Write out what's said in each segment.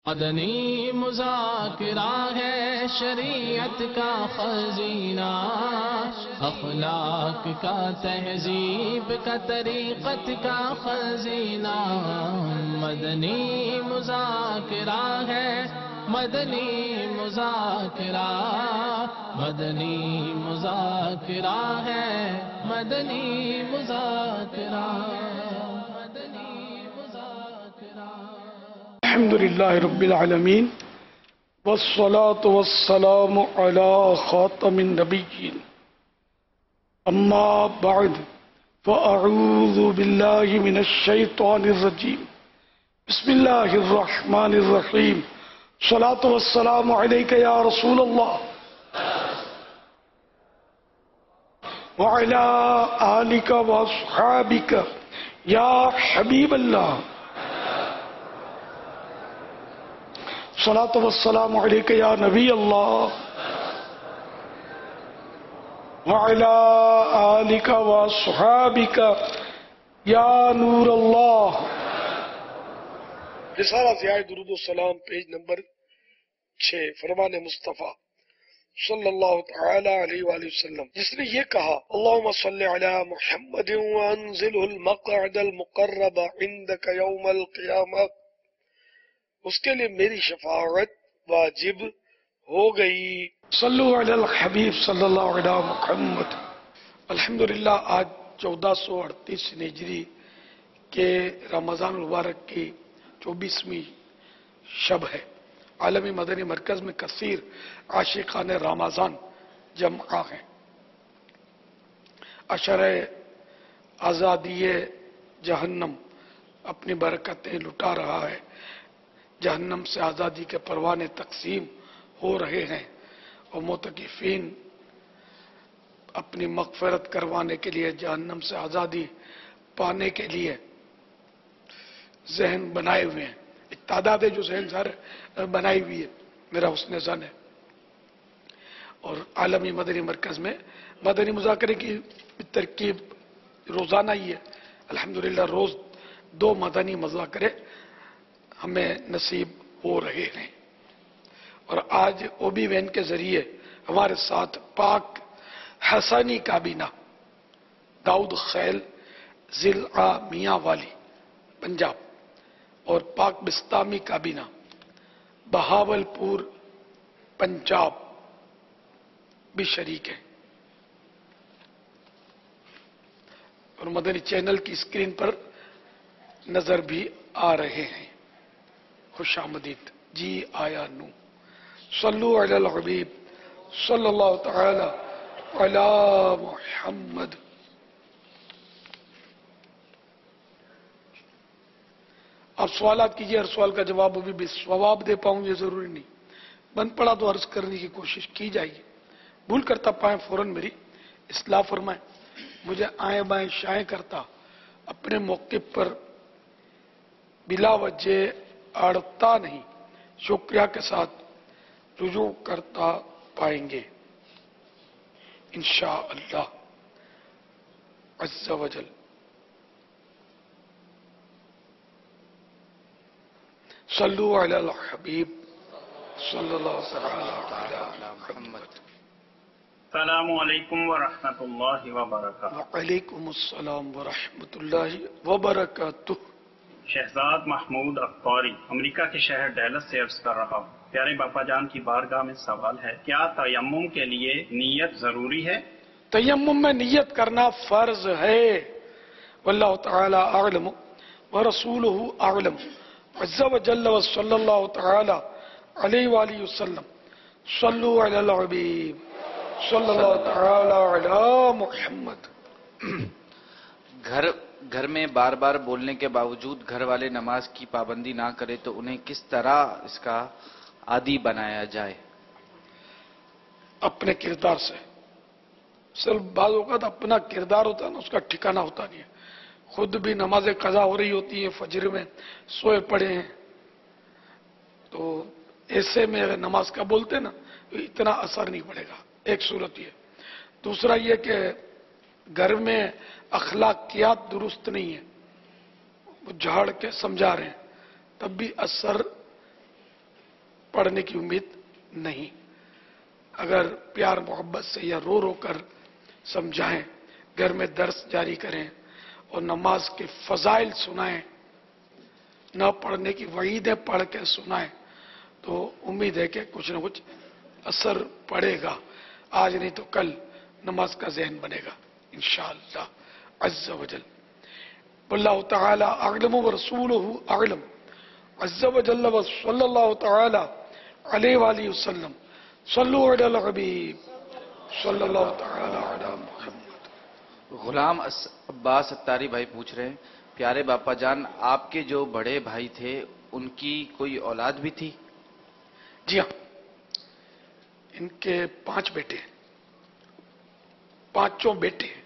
مدنی مذاکرہ ہے شریعت کا خزینہ، اخلاق کا تہذیب کا طریقت کا خزینہ۔ مدنی مذاکرہ ہے، مدنی مذاکرہ، مدنی مذاکرہ ہے، مدنی مذاکرہ، مدنی مذاکرہ۔ الحمد لله رب العالمين والصلاة والسلام على خاتم النبيين أما بعد فأعوذ بالله من الشيطان الرجيم بسم الله الرحمن الرحيم الصلاة والسلام عليك يا رسول الله وعلى آلك وأصحابك يا حبيب الله الصلاة والسلام عليك يا نبي الله وعلى آلك وأصحابك يا نور الله۔ رسالہ ضیاء درود و سلام پیج نمبر 6، فرمان مصطفیٰ صلی اللہ تعالی علیہ وآلہ وسلم، جس نے یہ کہا اللہم صلی علی محمد وانزلہ المقعد المقرب عندک یوم القیامہ، اس کے لیے میری شفاعت واجب ہو گئی۔ صلو علی الحبیب صلی اللہ علیہ محمد۔ الحمدللہ آج 1438 ہجری کے رمضان المبارک کی 24ویں شب ہے۔ عالمی مدنی مرکز میں کثیر عاشقان رمضان جمع ہیں۔ عشرہ آزادی جہنم اپنی برکتیں لٹا رہا ہے، جہنم سے آزادی کے پروانے تقسیم ہو رہے ہیں، اور معتکفین اپنی مغفرت کروانے کے لیے، جہنم سے آزادی پانے کے لیے ذہن بنائے ہوئے ہیں۔ ایک تعداد ہے جو ذہن بنائی ہوئی ہے، میرا حسن ظن ہے۔ اور عالمی مدنی مرکز میں مدنی مذاکرے کی ترکیب روزانہ ہی ہے۔ الحمدللہ روز 2 مدنی مذاکرے ہمیں نصیب ہو رہے ہیں، اور آج او بی وین کے ذریعے ہمارے ساتھ پاک حسانی کابینہ داؤد خیل ضلع میاں والی پنجاب اور پاک بستامی کابینہ بہاول پور پنجاب بھی شریک ہیں، اور مدنی چینل کی اسکرین پر نظر بھی آ رہے ہیں۔ خوش آمدید جی آیا نو۔ صلو علی الحبیب صلی اللہ تعالی علی محمد۔ آپ سوالات کیجئے، ہر سوال کا جواب بھی ثواب دے پاؤں یہ ضروری نہیں، بن پڑا تو عرض کرنے کی کوشش کی جائے، بھول کرتا پائیں فوراً میری اصلاح فرمائیں، مجھے آئیں بائیں شائیں کرتا اپنے موقف پر بلا وجہ اڑتا نہیں، شکریہ کے ساتھ رجوع کرتا پائیں گے انشاءاللہ عز و جل۔ صلو علی الحبیب صلی اللہ علیہ محمد۔ السلام علیکم ورحمۃ اللہ وبرکاتہ۔ وعلیکم السلام ورحمۃ اللہ وبرکاتہ۔ شہزاد محمود اختاری امریکہ کے شہر ڈیلس سے عرض کر رہا ہوں، پیارے باپا جان کی بارگاہ میں سوال ہے، کیا تیمم کے لیے نیت ضروری ہے؟ تیمم میں نیت کرنا فرض ہے، واللہ تعالی اعلم ورسولہ اعلم عز و جل وصلی اللہ تعالی علیہ وآلہ وسلم۔ صلو علی الحبیب صلی اللہ تعالی علی محمد۔ گھر میں بار بار بولنے کے باوجود گھر والے نماز کی پابندی نہ کرے تو انہیں کس طرح اس کا عادی بنایا جائے؟ اپنے کردار سے۔ صرف بعض اوقات اپنا کردار ہوتا ہے نا، اس کا ٹھکانہ ہوتا نہیں ہے۔ خود بھی نماز قضا ہو رہی ہوتی ہے، فجر میں سوئے پڑے ہیں، تو ایسے میں اگر نماز کا بولتے نا تو اتنا اثر نہیں پڑے گا، ایک صورت یہ۔ دوسرا یہ کہ گھر میں اخلاقیات درست نہیں ہے، وہ جھاڑ کے سمجھا رہے ہیں، تب بھی اثر پڑھنے کی امید نہیں. اگر پیار محبت سے یا رو رو کر سمجھائیں، گھر میں درس جاری کریں اور نماز کے فضائل سنائیں، نہ پڑھنے کی وعیدیں پڑھ کے سنائیں، تو امید ہے کہ کچھ نہ کچھ اثر پڑے گا. آج نہیں تو کل نماز کا ذہن بنے گا انشاءاللہ عز و جل. واللہ تعالی اعلم ورسولہ اعلم عز و جل وصلی اللہ تعالی علیہ وآلہ وسلم. صلو علی الحبیب صلی اللہ تعالی علی محمد. غلام عباس اتاری بھائی پوچھ رہے ہیں، پیارے باپا جان، آپ کے جو بڑے بھائی تھے ان کی کوئی اولاد بھی تھی؟ جی ہاں، ان کے 5 بیٹے ہیں، 5 بیٹے ہیں.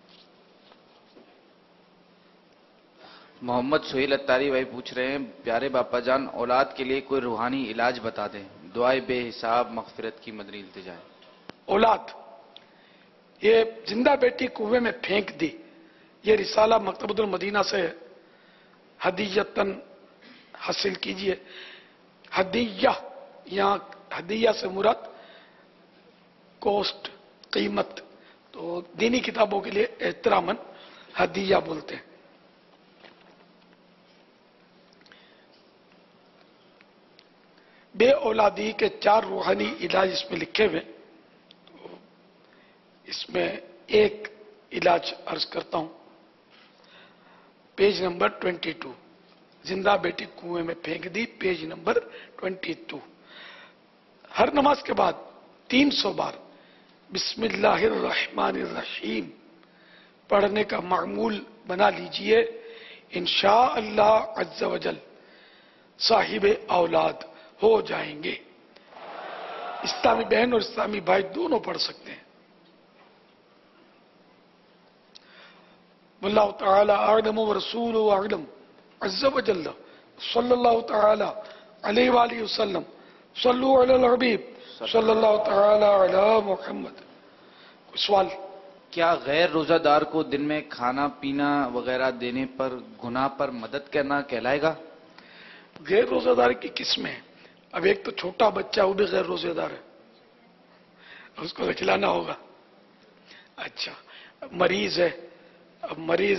محمد سہیل اتاری بھائی پوچھ رہے ہیں، پیارے باپا جان، اولاد کے لیے کوئی روحانی علاج بتا دیں، دعائے بے حساب مغفرت کی مدنی التجا. اولاد، یہ زندہ بیٹی کنویں میں پھینک دی، یہ رسالہ مکتبۃ المدینہ سے ہدیتاً حاصل کیجئے. ہدیہ، یہاں ہدیہ سے مراد کوسٹ، قیمت، تو دینی کتابوں کے لیے احتراماً ہدیہ بولتے ہیں. بے اولادی کے 4 روحانی علاج اس میں لکھے ہوئے. اس میں ایک علاج عرض کرتا ہوں. پیج نمبر 22، زندہ بیٹی کنویں میں پھینک دی، پیج نمبر 22. ہر نماز کے بعد 300 بار بسم اللہ الرحمن الرحیم پڑھنے کا معمول بنا لیجئے. انشاءاللہ عز و جل صاحب اولاد ہو جائیں گے. اسلامی بہن اور اسلامی بھائی دونوں پڑھ سکتے ہیں. واللہ تعالی اعلم ورسولہ اعلم عز و جل صلی اللہ تعالی علیہ وآلہ وسلم. صلو علی الحبیب صلی اللہ تعالی علی محمد. کوئی سوال؟ کیا غیر روزہ دار کو دن میں کھانا پینا وغیرہ دینے پر گناہ پر مدد کرنا کہلائے گا؟ غیر روزہ دار کی قسمیں ہیں. اب ایک تو چھوٹا بچہ، وہ بھی غیر روزہ دار ہے، اس کو تو کھلانا ہوگا. اچھا، مریض ہے، اب مریض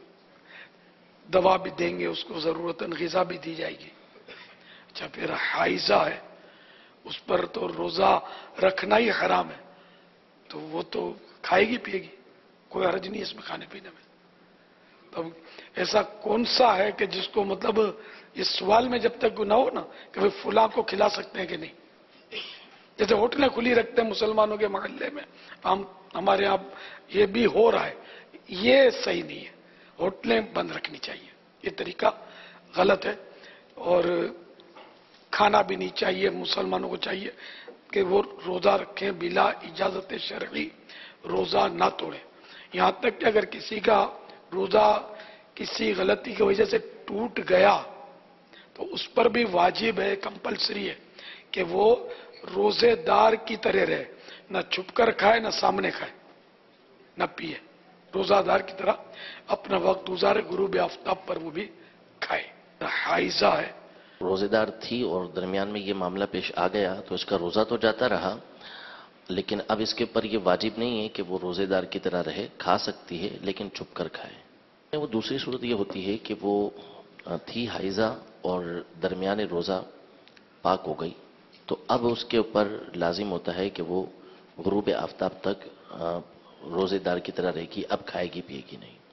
دوا بھی دیں گے، اس کو ضرورتاً غذا بھی دی جائے گی. اچھا، پھر حائضہ ہے، اس پر تو روزہ رکھنا ہی حرام ہے، تو وہ تو کھائے گی پیے گی، کوئی حرج نہیں اس میں کھانے پینے میں. تب ایسا کون سا ہے کہ جس کو مطلب اس سوال میں جب تک نہ ہو نا کہ بھئی فلاں کو کھلا سکتے ہیں کہ نہیں. جیسے ہوٹلیں کھلی رکھتے ہیں مسلمانوں کے محلے میں، ہمارے یہاں یہ بھی ہو رہا ہے، یہ صحیح نہیں ہے. ہوٹلیں بند رکھنی چاہیے، یہ طریقہ غلط ہے. اور کھانا بھی نہیں چاہیے. مسلمانوں کو چاہیے کہ وہ روزہ رکھیں، بلا اجازت شرعی روزہ نہ توڑیں. یہاں تک کہ اگر کسی کا روزہ کسی غلطی کی وجہ سے ٹوٹ گیا تو اس پر بھی واجب ہے، کمپلسری ہے کہ وہ روزے دار کی طرح رہے، نہ چھپ کر کھائے نہ سامنے کھائے نہ پیے. روزہ دار کی طرح اپنا وقت گزارے، غروب آفتاب پر وہ بھی کھائے. حائضہ ہے، روزے دار تھی اور درمیان میں یہ معاملہ پیش آ گیا تو اس کا روزہ تو جاتا رہا، لیکن اب اس کے اوپر یہ واجب نہیں ہے کہ وہ روزے دار کی طرح رہے، کھا سکتی ہے لیکن چھپ کر کھائے. وہ دوسری صورت یہ ہوتی ہے کہ وہ تھی حائضہ اور درمیان روزہ پاک ہو گئی، تو اب اس کے اوپر لازم ہوتا ہے کہ وہ غروب آفتاب تک روزے دار کی طرح رہے گی، اب کھائے گی پیے گی نہیں.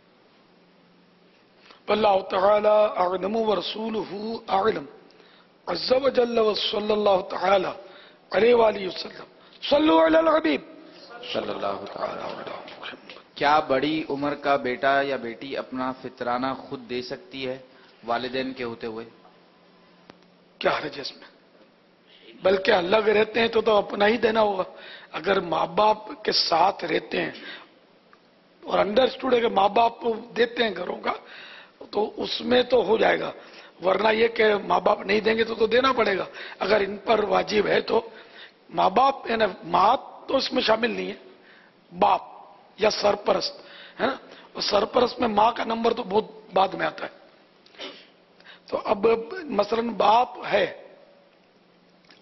واللہ تعالی اعلم ورسولہ اعلم عز و جل وصلی اللہ تعالی علیہ وآلہ وسلم. صلو علی الحبیب صلی اللہ تعالی علی محمد. کیا بڑی عمر کا بیٹا یا بیٹی اپنا فطرانہ خود دے سکتی ہے والدین کے ہوتے ہوئے؟ کیا حرج ہے اس میں؟ بلکہ الگ رہتے ہیں تو اپنا ہی دینا ہوگا. اگر ماں باپ کے ساتھ رہتے ہیں اور انڈرسٹوڈ ہے کہ ماں باپ دیتے ہیں گھروں کا، تو اس میں تو ہو جائے گا. ورنہ یہ کہ ماں باپ نہیں دیں گے تو دینا پڑے گا. اگر ان پر واجب ہے تو ماں باپ، یعنی ماں تو اس میں شامل نہیں ہے، باپ یا سرپرست ہے نا. اور سرپرست میں ماں کا نمبر تو بہت بعد میں آتا ہے. تو اب مثلا باپ ہے،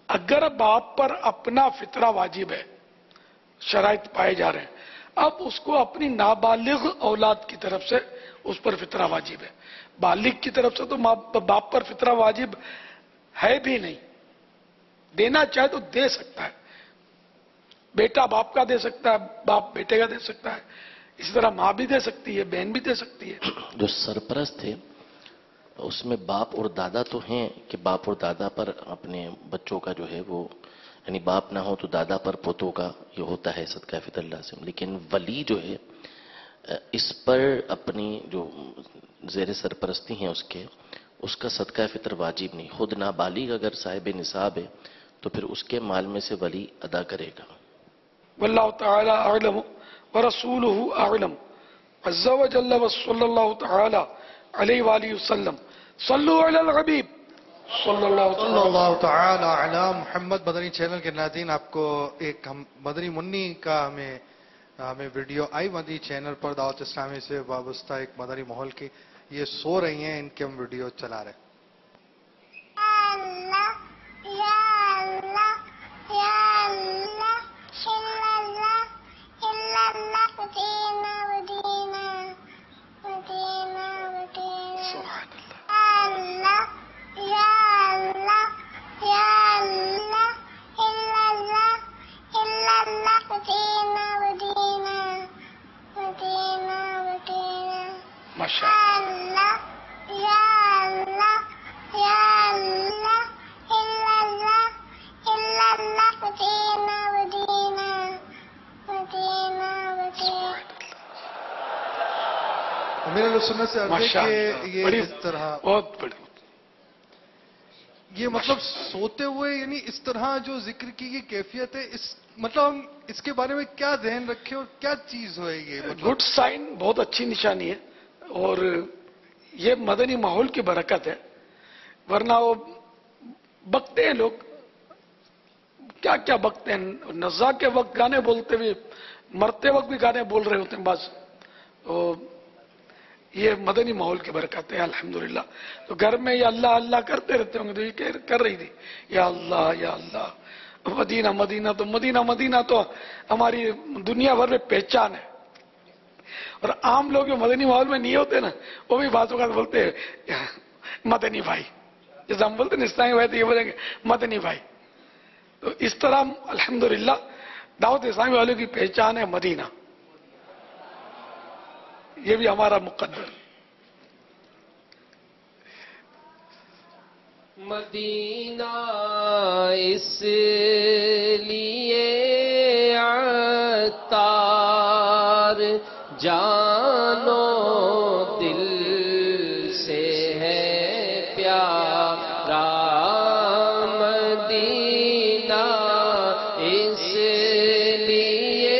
اگر باپ پر اپنا فطرہ واجب ہے، شرائط پائے جا رہے ہیں، اب اس کو اپنی نابالغ اولاد کی طرف سے اس پر فطرہ واجب ہے. بالغ کی طرف سے تو باپ پر فطرہ واجب ہے بھی نہیں. دینا چاہے تو دے سکتا ہے، بیٹا باپ کا دے سکتا ہے، باپ بیٹے کا دے سکتا ہے، اسی طرح ماں بھی دے سکتی ہے، بہن بھی دے سکتی ہے. جو سرپرست تھے اس میں باپ اور دادا تو ہیں کہ باپ اور دادا پر اپنے بچوں کا جو ہے وہ، یعنی باپ نہ ہو تو دادا پر پوتوں کا یہ ہوتا ہے صدقہ فطر لازم. لیکن ولی جو ہے اس پر اپنی جو زیر سرپرستی ہیں اس کا صدقہ فطر واجب نہیں. خود نابالغ اگر صاحب نصاب ہے تو پھر اس کے مال میں سے ولی ادا کرے گا. واللہ تعالی اعلم ورسولہ اعلم عز وجل وصلی اللہ تعالی علیہ وآلہ وسلم. صلو علی الحبیب صلی اللہ صلی تعالی. اللہ تعالی علی محمد. مدنی چینل کے ناظرین، آپ کو ایک مدنی منی کا ہمیں ویڈیو آئی مدنی چینل پر دعوت اسلامی سے وابستہ ایک مدنی ماحول کی. یہ سو رہی ہیں، ان کے ہم ویڈیو چلا رہے ہیں. ماشاء اللہ. میرے سنت سے عرض ہے کہ یہ بڑی اس طرح بہت بڑی یہ مطلب سوتے ہوئے یعنی اس طرح جو ذکر کی یہ کیفیت ہے، مطلب ہم اس کے بارے میں کیا ذہن رکھیں اور کیا چیز ہوئے یہ مطلب گڈ سائن، بہت اچھی نشانی ہے. اور یہ مدنی ماحول کی برکت ہے، ورنہ وہ بکتے ہیں لوگ، کیا کیا بکتے ہیں. نزا کے وقت گانے بولتے ہوئے مرتے وقت بھی گانے بول رہے ہوتے ہیں بعض. تو یہ مدنی ماحول کی برکت ہے الحمدللہ. تو گھر میں یہ اللہ اللہ کرتے رہتے ہوں گے. تو یہ کر رہی تھی یا اللہ یا اللہ. مدینہ مدینہ مدینہ تو ہماری دنیا بھر میں پہچان ہے. اور عام لوگ جو مدنی ماحول میں نہیں ہوتے نا، وہ بھی بعض اوقات بولتے ہیں مدنی بھائی. جیسے ہم بولتے ہیں اسلامی بھائی تو یہ بولیں گے مدنی بھائی. تو اس طرح الحمدللہ دعوت اسلامی والوں کی پہچان ہے مدینہ. یہ بھی ہمارا مقدر. مدینہ اس لیے عطار جانو دل سے ہے پیارا. مدینہ اس لیے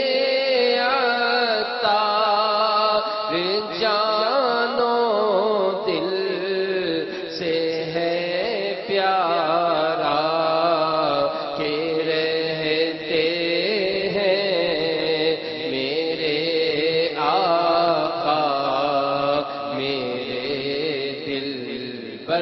عطار جانو دل سے ہے پیارا کہ رہتے ہیں میرے آقا میرے دل پر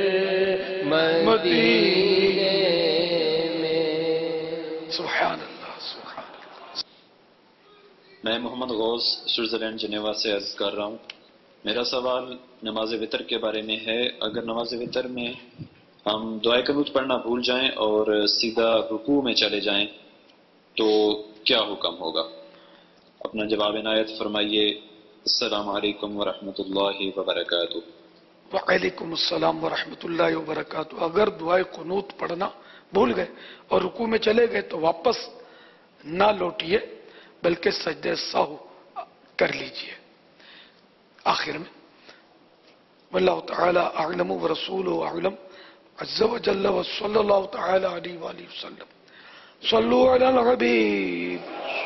مدینے میں. سبحان اللہ سبحان اللہ. میں محمد غوث سوئٹزرلینڈ جنیوا سے عرض کر رہا ہوں. میرا سوال نماز وتر کے بارے میں ہے. اگر نماز وتر میں ہم دعائے قنوت پڑھنا بھول جائیں اور سیدھا رکوع میں چلے جائیں تو کیا حکم ہوگا؟ اپنا جواب عنایت فرمائیے. السلام علیکم ورحمۃ اللہ وبرکاتہ. وعلیکم السلام ورحمۃ اللہ وبرکاتہ. اگر دعائے قنوت پڑھنا بھول گئے اور رکوع میں چلے گئے تو واپس نہ لوٹیے بلکہ سجدہ سہو کر لیجئے آخر میں. واللہ تعالی اعلم ورسولہ اعلم عز وجل وصلی اللہ تعالی علیہ وآلہ وسلم. صلو علی الحبیب.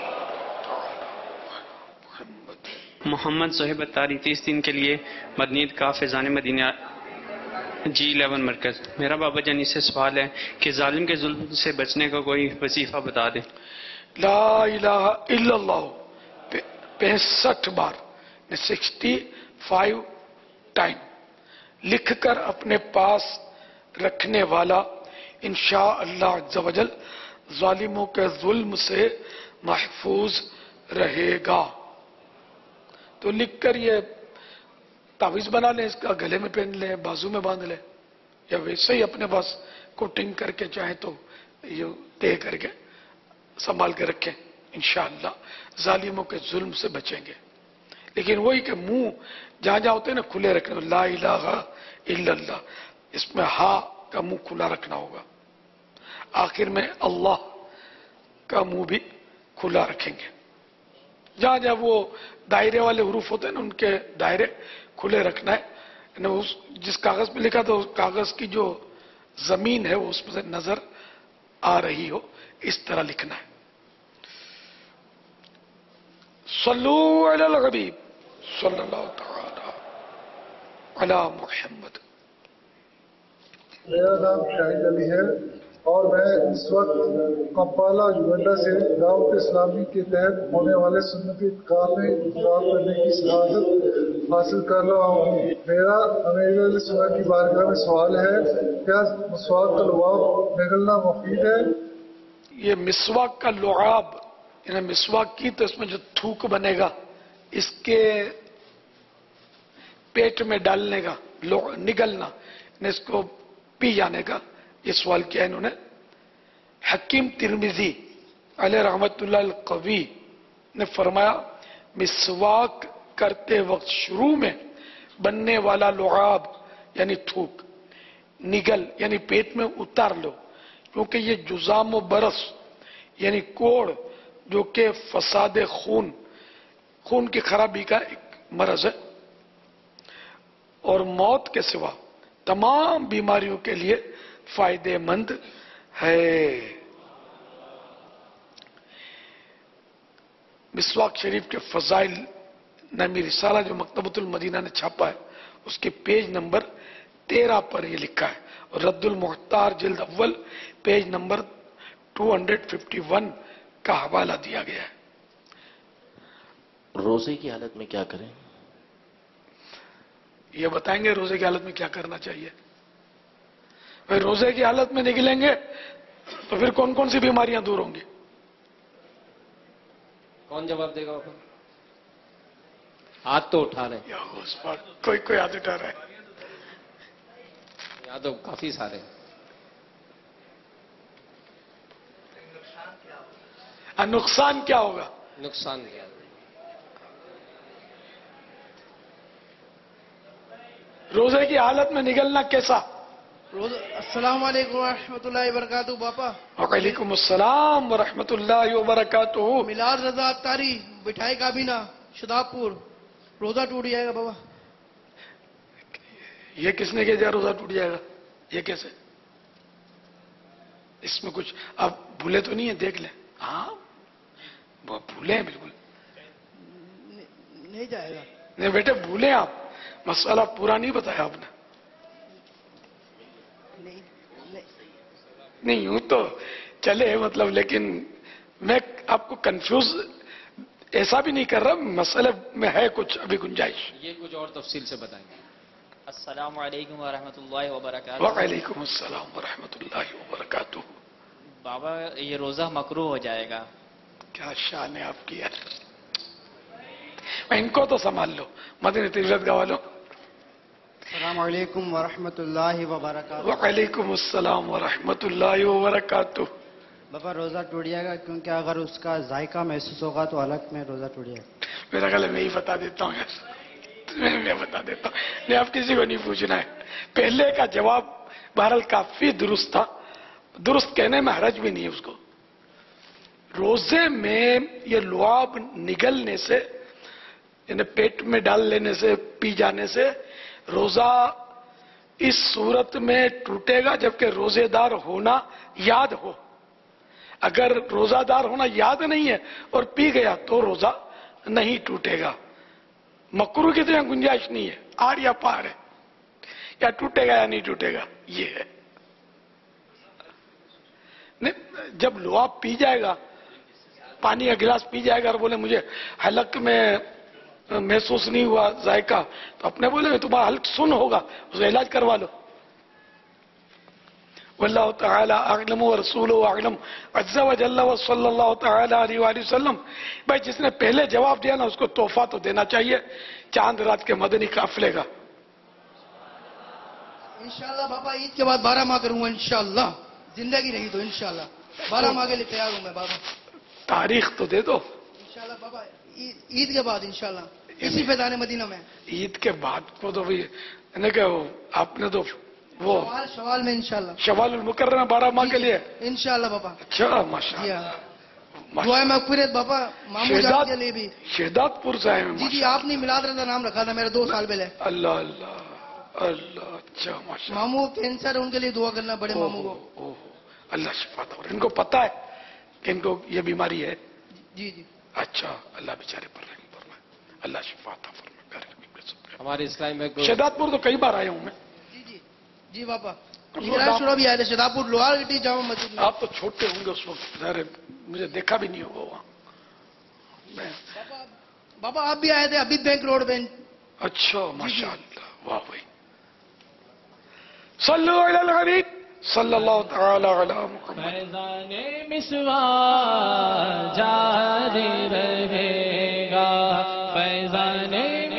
محمد صہیب اتاری 30 دن کے لیے مدنیت کا فیضان مدینہ G11 مرکز. میرا بابا جانی سے سوال ہے کہ ظالم کے ظلم سے بچنے کا کوئی وظیفہ بتا دیں. لا الہ الا اللہ 65 بار 65 ٹائم لکھ کر اپنے پاس رکھنے والا انشاءاللہ عز و جل ظالموں کے ظلم سے محفوظ رہے گا۔ تو لکھ کر یہ تعویذ بنا لیں، اس کا گلے میں پہن لیں، بازو میں باندھ لیں، یا ویسے ہی اپنے پاس کوٹنگ کر کے چاہیں تو یہ طے کر کے سنبھال کے رکھیں، انشاءاللہ ظالموں کے ظلم سے بچیں گے۔ لیکن وہی کہ منہ جہاں جہاں ہوتے ہیں نا کھلے رکھنا، لا الہ الا اللہ، اس میں ہا کا منہ کھلا رکھنا ہوگا، آخر میں اللہ کا منہ بھی کھلا رکھیں گے۔ جہاں جہاں وہ دائرے والے حروف ہوتے ہیں نا ان کے دائرے کھلے رکھنا ہے، جس کاغذ پہ لکھا تو کاغذ کی جو زمین ہے وہ اس میں سے نظر آ رہی ہو، اس طرح لکھنا ہے۔ صلو علی الحبیب صلی اللہ تعالی علی محمد۔ میرا نام شاہد علی ہے اور میں اس وقت کمپالا یوگنڈا سے دعوت اسلامی کے تحت ہونے والے سنتی اتقاء میں اتقاء کرنے کی سعادت حاصل کر رہا ہوں۔ میرا امیر علیہ السلام کی بارگاہ میں سوال ہے، کیا مسواک کا لعاب نگلنا مفید ہے؟ یہ مسواک کا لعاب یعنی مسواک کی تو اس میں جو تھوک بنے گا اس کے پیٹ میں ڈالنے کا نگلنا، اس کو پی جانے کا، یہ سوال کیا انہوں نے۔ حکیم ترمذی علیہ رحمت اللہ القوی نے فرمایا مسواک کرتے وقت شروع میں بننے والا لعاب یعنی تھوک نگل یعنی پیٹ میں اتار لو، کیونکہ یہ جزام و برس یعنی کوڑ جو کہ فساد خون کی خرابی کا ایک مرض ہے، اور موت کے سوا تمام بیماریوں کے لیے فائدے مند ہے۔ مسواک شریف کے فضائل نامی رسالہ جو مکتبۃ المدینہ نے چھاپا ہے اس کے پیج نمبر 13 پر یہ لکھا ہے، اور رد المحتار جلد اول پیج نمبر 251 کا حوالہ دیا گیا ہے۔ روزے کی حالت میں کیا کریں؟ یہ بتائیں گے روزے کی حالت میں کیا کرنا چاہیے۔ بھائی روزے کی حالت میں نکلیں گے تو پھر کون کون سی بیماریاں دور ہوں گی؟ کون جواب دے گا؟ ہاتھ تو اٹھا رہے ہیں، کوئی ہاتھ اٹھا رہا ہے؟ یہاں تو کافی سارے۔ نقصان کیا ہوگا؟ نقصان کیا؟ روزے کی حالت میں نکلنا کیسا؟ السلام علیکم ورحمۃ اللہ وبرکاتہ باپا۔ وعلیکم السلام ورحمۃ اللہ وبرکاتہ۔ میلاد رضا اتاری مٹھائی کابینہ شداب پور، روزہ ٹوٹ جائے گا بابا۔ یہ کس نے کہا روزہ ٹوٹ جائے گا؟ یہ کیسے؟ اس میں کچھ آپ بھولے تو نہیں ہیں؟ دیکھ لیں۔ ہاں بھولے ہیں، بالکل نہیں جائے گا۔ نہیں بیٹے بھولے آپ، مسئلہ پورا نہیں بتایا آپ نے۔ نہیں یوں تو چلے مطلب، لیکن میں آپ کو کنفیوز ایسا بھی نہیں کر رہا، مسئلے میں ہے کچھ ابھی گنجائش۔ یہ کچھ اور تفصیل سے بتائیں گے۔ السلام علیکم ورحمۃ اللہ وبرکاتہ۔ وعلیکم السلام ورحمۃ اللہ وبرکاتہ۔ بابا یہ روزہ مکروہ ہو جائے گا؟ کیا شان ہے آپ کی یار، ان کو تو سنبھال لو، مدنی تجارت گاہ والوں۔ السلام علیکم ورحمۃ اللہ وبرکاتہ۔ وعلیکم السلام ورحمۃ اللہ وبرکاتہ۔ بابا روزہ ٹوٹ جائے گا کیونکہ اگر اس کا ذائقہ محسوس ہوگا تو الگ میں روزہ ٹوٹ جائے گا۔ میرا خیال ہے میں ہی بتا دیتا ہوں یار، میں بتا دیتا ہوں، نہیں آپ کسی کو نہیں پوچھنا ہے۔ پہلے کا جواب بہرحال کافی درست تھا، درست کہنے میں حرج بھی نہیں ہے اس کو۔ روزے میں یہ لعاب نگلنے سے یعنی پیٹ میں ڈال لینے سے، پی جانے سے روزہ اس صورت میں ٹوٹے گا جبکہ روزے دار ہونا یاد ہو۔ اگر روزہ دار ہونا یاد نہیں ہے اور پی گیا تو روزہ نہیں ٹوٹے گا۔ مکروہ کی تو یہاں گنجائش نہیں ہے، آر یا پار ہے، یا ٹوٹے گا یا نہیں ٹوٹے گا یہ ہے۔ جب لعاب پی جائے گا، پانی کا گلاس پی جائے گا اور بولے مجھے حلق میں محسوس نہیں ہوا ذائقہ، تو اپنے بولے تمہارا حلق سن ہوگا، اس کا علاج کروا لو۔ واللہ تعالی اعلم ورسولہ اعلم عز وجل وصلی اللہ تعالی علیہ وآلہ وسلم. بھائی جس نے پہلے جواب دیا نا اس کو تحفہ تو دینا چاہیے چاند رات کے مدنی قافلے کا. انشاءاللہ بابا عید کے بعد 12 ماہ کروں گا انشاءاللہ، زندگی رہی تو انشاءاللہ 12 ماہ کے لیے تیار ہوں میں بابا. تاریخ تو دے دو. انشاءاللہ بابا عید کے بعد انشاءاللہ اسی فیضان مدینہ میں. عید کے بعد کو تو بھی کہ آپ نے تو وہ شوال میں انشاءاللہ شوال المکرمہ 12 ماہ کے لیے انشاءاللہ بابا. اچھا ماشاءاللہ. دعائیں مغفرت بابا ماموں جان کے لیے بھی. شہداد پور سے آئے ہیں. جی آپ نے میلاد رضا نام رکھا تھا میرا 2 سال پہلے. اللہ اللہ اللہ. اچھا ماشاءاللہ. ماموں کینسر ان کے لیے دعا کرنا بڑے ماموں کو. اللہ شفا دے. ان کو پتا ہے کہ ان کو یہ بیماری ہے. جی جی. اچھا اللہ بیچارے پر رحم فرمائے. اللہ شفا عطا فرمائے. ہمارے اسلام میں شہداد پور تو کئی بار آیا ہوں میں. جی جی جی بابا. شروع بھی آئے تھے شہداد پور لوہار گٹی جامع مسجد میں. آپ تو چھوٹے ہوں گے اس وقت، ظاہر مجھے دیکھا بھی نہیں ہوگا وہاں. بابا آپ بھی آئے تھے ابھی بینک روڈ پہ. اچھا ماشاءاللہ. واہ بھائی. صلو علی الحبیب صلی اللہ تعالی علی محمد. فیضان مسواک جاری رہے گا، فیضان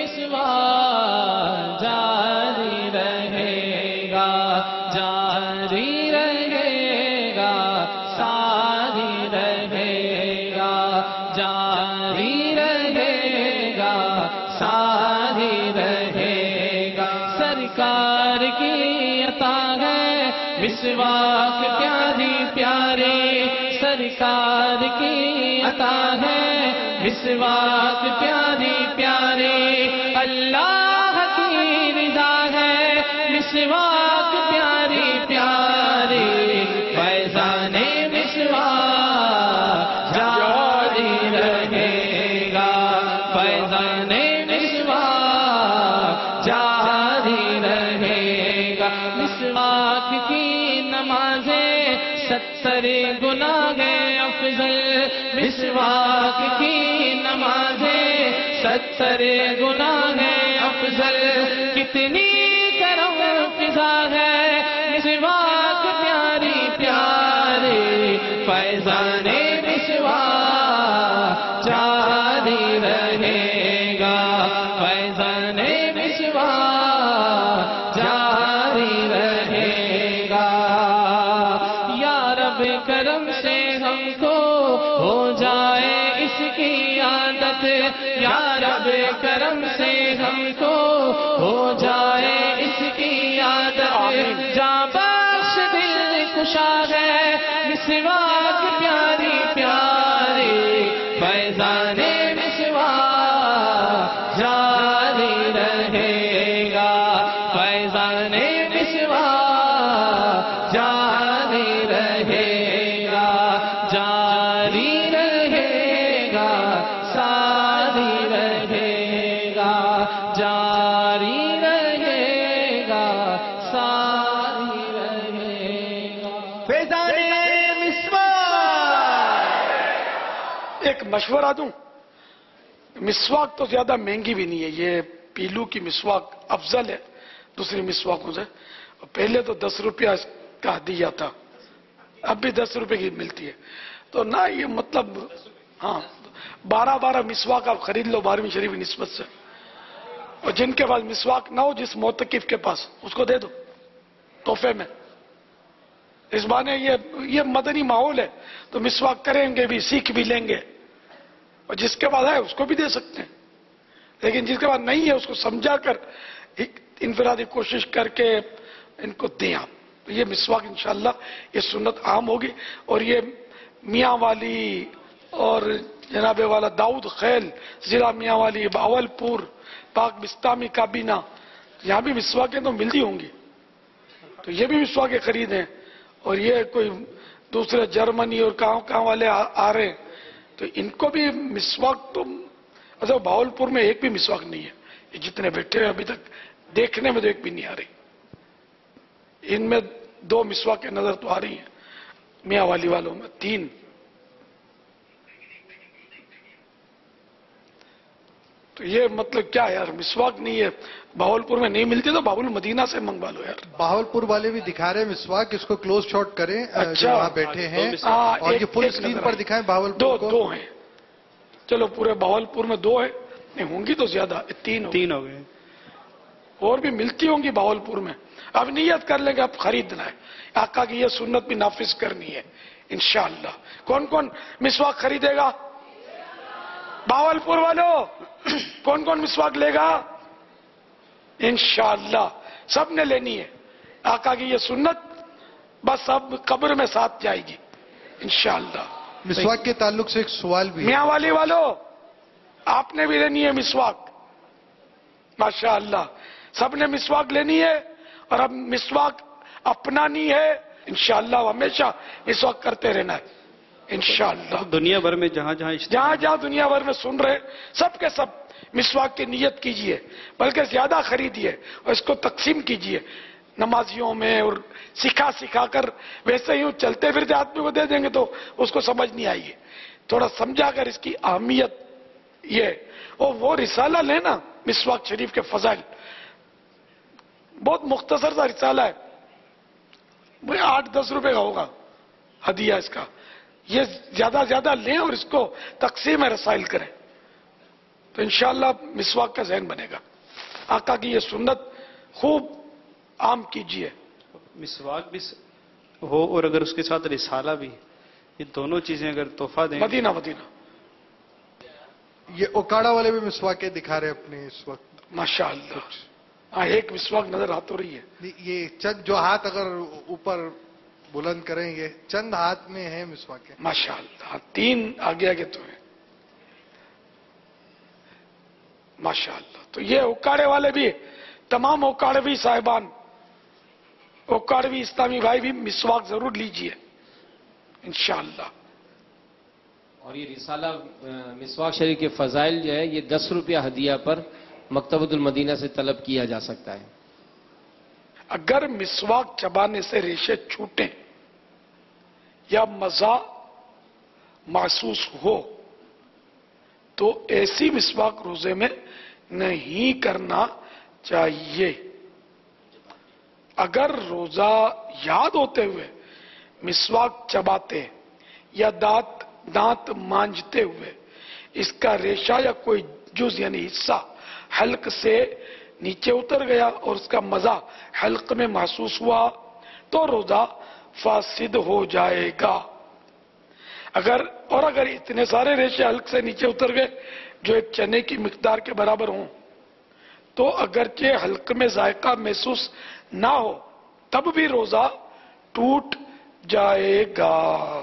مسواک جاری رہے گا، جاری رہے گا، ساری رہے گا، جاری رہے گا، ساری رہے گا. سرکار کی عطا ہے مسواک پیاری پیاری، سرکار کی عطا ہے مسواک پیاری پیاری. اللہ کی رضا ہے مسواک پیاری پیاری، فیضان مسواک جاری رہے گا، فیضان مسواک جاری رہے گا. مسواک کی نمازیں 70 گناہ افضل، مسواک کی نمازیں 70 گناہ افضل. کتنی کرم فضا ہے مسواک پیاری پیاری، فیضان مسواک جاری رہے گا، فیضان مسواک جاری رہے گا. یا رب کرم سے ہم کو ہو جائے اس کی عادت، یا رب کرم سے ہم کو ہو جائے اس کی عادت. جاں بخش دل خوشا ہے مسواک پیاری پیاری، فیضان مسواک جاری رہے گا، فیضان مسواک جاری رہے گا، جاری رہے گا، ساری رہے گا، جاری رہے گا، ساری رہے گا. فیضان مسواک. ایک مشورہ دوں، مسواک تو زیادہ مہنگی بھی نہیں ہے. یہ پیلو کی مسواک افضل ہے دوسری مسواکوں سے. پہلے تو 10 روپیہ کا دیا تھا، اب بھی 10 روپے کی ملتی ہے. تو نہ یہ مطلب ہاں 12 مسواک آپ خرید لو 12ویں شریف کی نسبت سے. اور جن کے پاس مسواک نہ ہو، جس معتکف کے پاس، اس کو دے دو تحفے میں. اس بہانے یہ مدنی ماحول ہے تو مسواک کریں گے بھی، سیکھ بھی لیں گے. اور جس کے پاس ہے اس کو بھی دے سکتے ہیں، لیکن جس کے پاس نہیں ہے اس کو سمجھا کر انفرادی کوشش کر کے ان کو دیں آپ. تو یہ مسواک انشاءاللہ یہ سنت عام ہوگی. اور یہ میاں والی اور جناب والا داؤد خیل، ضلع میاں والی، باول پور، پاک بستامی کابینہ، یہاں بھی مسواکیں تو ملتی ہوں گی. تو یہ بھی مسواکیں خریدیں. اور یہ کوئی دوسرے جرمنی اور کہاں والے آ رہے ہیں تو ان کو بھی مسواک تو اچھا باول پور میں ایک بھی مسواک نہیں ہے. یہ جتنے بیٹھے ہیں ابھی تک دیکھنے میں تو ایک بھی نہیں آ رہی. ان میں 2 مسواکیں نظر تو آ رہی ہیں، میاں والی والوں میں 3. تو تو یہ مطلب کیا ہے یار؟ مسواک نہیں ہے، بہاولپور میں نہیں ملتی تو بابل مدینہ سے منگوا لو یار. بہاولپور والے بھی دکھا رہے ہیں مسواک، اس کو کلوز شاٹ کریں جو وہاں بیٹھے ہیں اور یہ فل اسکرین پر دکھائیں بہاولپور کو. دو ہیں، چلو پورے بہاولپور میں 2 ہیں، نہیں ہوں گی تو زیادہ، 3 ہو گئے. اور بھی ملتی ہوں گی بہاولپور میں. اب نیت کر لیں گے اب خریدنا ہے، آقا کی یہ سنت بھی نافذ کرنی ہے انشاءاللہ. کون کون مسواک خریدے گا؟ بہاولپور والوں کون کون مسواک لے گا؟ انشاءاللہ سب نے لینی ہے. آقا کی یہ سنت بس اب قبر میں ساتھ جائے گی انشاءاللہ. مسواک کے تعلق سے ایک سوال بھی ہے. میاں والی والوں آپ نے بھی لینی ہے مسواک، ماشاءاللہ سب نے مسواک لینی ہے. اور اب مسواک اپنانی ہے انشاءاللہ، ہمیشہ مسواک کرتے رہنا ہے انشاءاللہ. دنیا بھر میں جہاں جہاں دنیا بھر میں سن رہے سب کے سب مسواک کی نیت کیجئے، بلکہ زیادہ خریدیے اور اس کو تقسیم کیجئے نمازیوں میں، اور سکھا کر ویسے ہی چلتے پھرتے آدمی کو دے دیں گے تو اس کو سمجھ نہیں آئے گی. تھوڑا سمجھا کر اس کی اہمیت یہ. اور وہ رسالہ لینا مسواک شریف کے فضائل، بہت مختصر سا رسالہ ہے، وہ 8-10 روپے کا ہوگا ہدیہ اس کا. یہ زیادہ لیں اور اس کو تقسیم رسائل کریں تو انشاءاللہ مسواک کا ذہن بنے گا. آقا کی یہ سنت خوب عام کیجئے. مسواک بھی ہو اور اگر اس کے ساتھ رسالہ بھی، یہ دونوں چیزیں اگر تحفہ دیں. مدینہ یہ اوکاڑا والے بھی مسواکیں دکھا رہے ہیں اپنے اس وقت ماشاءاللہ. ہاں ایک مسواک نظر آ تو رہی ہے. یہ چند جو ہاتھ اگر اوپر بلند کریں گے چند ہاتھ میں ہیں مسواکیں ماشاءاللہ. 3 آگے تو ہیں ماشاءاللہ. تو یہ اوکاڑے والے بھی، تمام اوکاڑوی صاحبان، اوکاڑوی اسلامی بھائی بھی مسواک ضرور لیجئے انشاءاللہ. اور یہ رسالہ مسواک شریف کے فضائل جو ہے یہ 10 روپیہ ہدیہ پر مکتبۃ المدینہ سے طلب کیا جا سکتا ہے. اگر مسواک چبانے سے ریشے چھوٹیں یا مزہ محسوس ہو تو ایسی مسواک روزے میں نہیں کرنا چاہیے. اگر روزہ یاد ہوتے ہوئے مسواک چباتے یا دانت مانجتے ہوئے اس کا ریشہ یا کوئی جز یعنی حصہ حلق سے نیچے اتر گیا اور اس کا مزہ حلق میں محسوس ہوا تو روزہ فاسد ہو جائے گا. اگر اتنے سارے ریشے حلق سے نیچے اتر گئے جو ایک چنے کی مقدار کے برابر ہوں تو اگرچہ حلق میں ذائقہ محسوس نہ ہو تب بھی روزہ ٹوٹ جائے گا.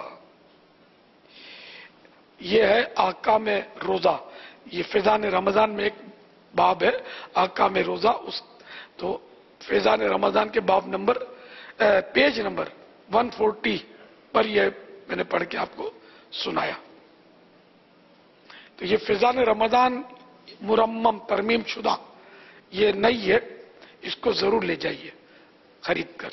یہ ہے آقا میں روزہ. یہ فیضان رمضان میں ایک باب ہے آقا میں روزہ. تو فیضان رمضان کے باب نمبر پیج نمبر 140 پر یہ میں نے پڑھ کے آپ کو سنایا. تو یہ فیضان رمضان مرمم ترمیم شدہ یہ نہیں ہے، اس کو ضرور لے جائیے خرید کر.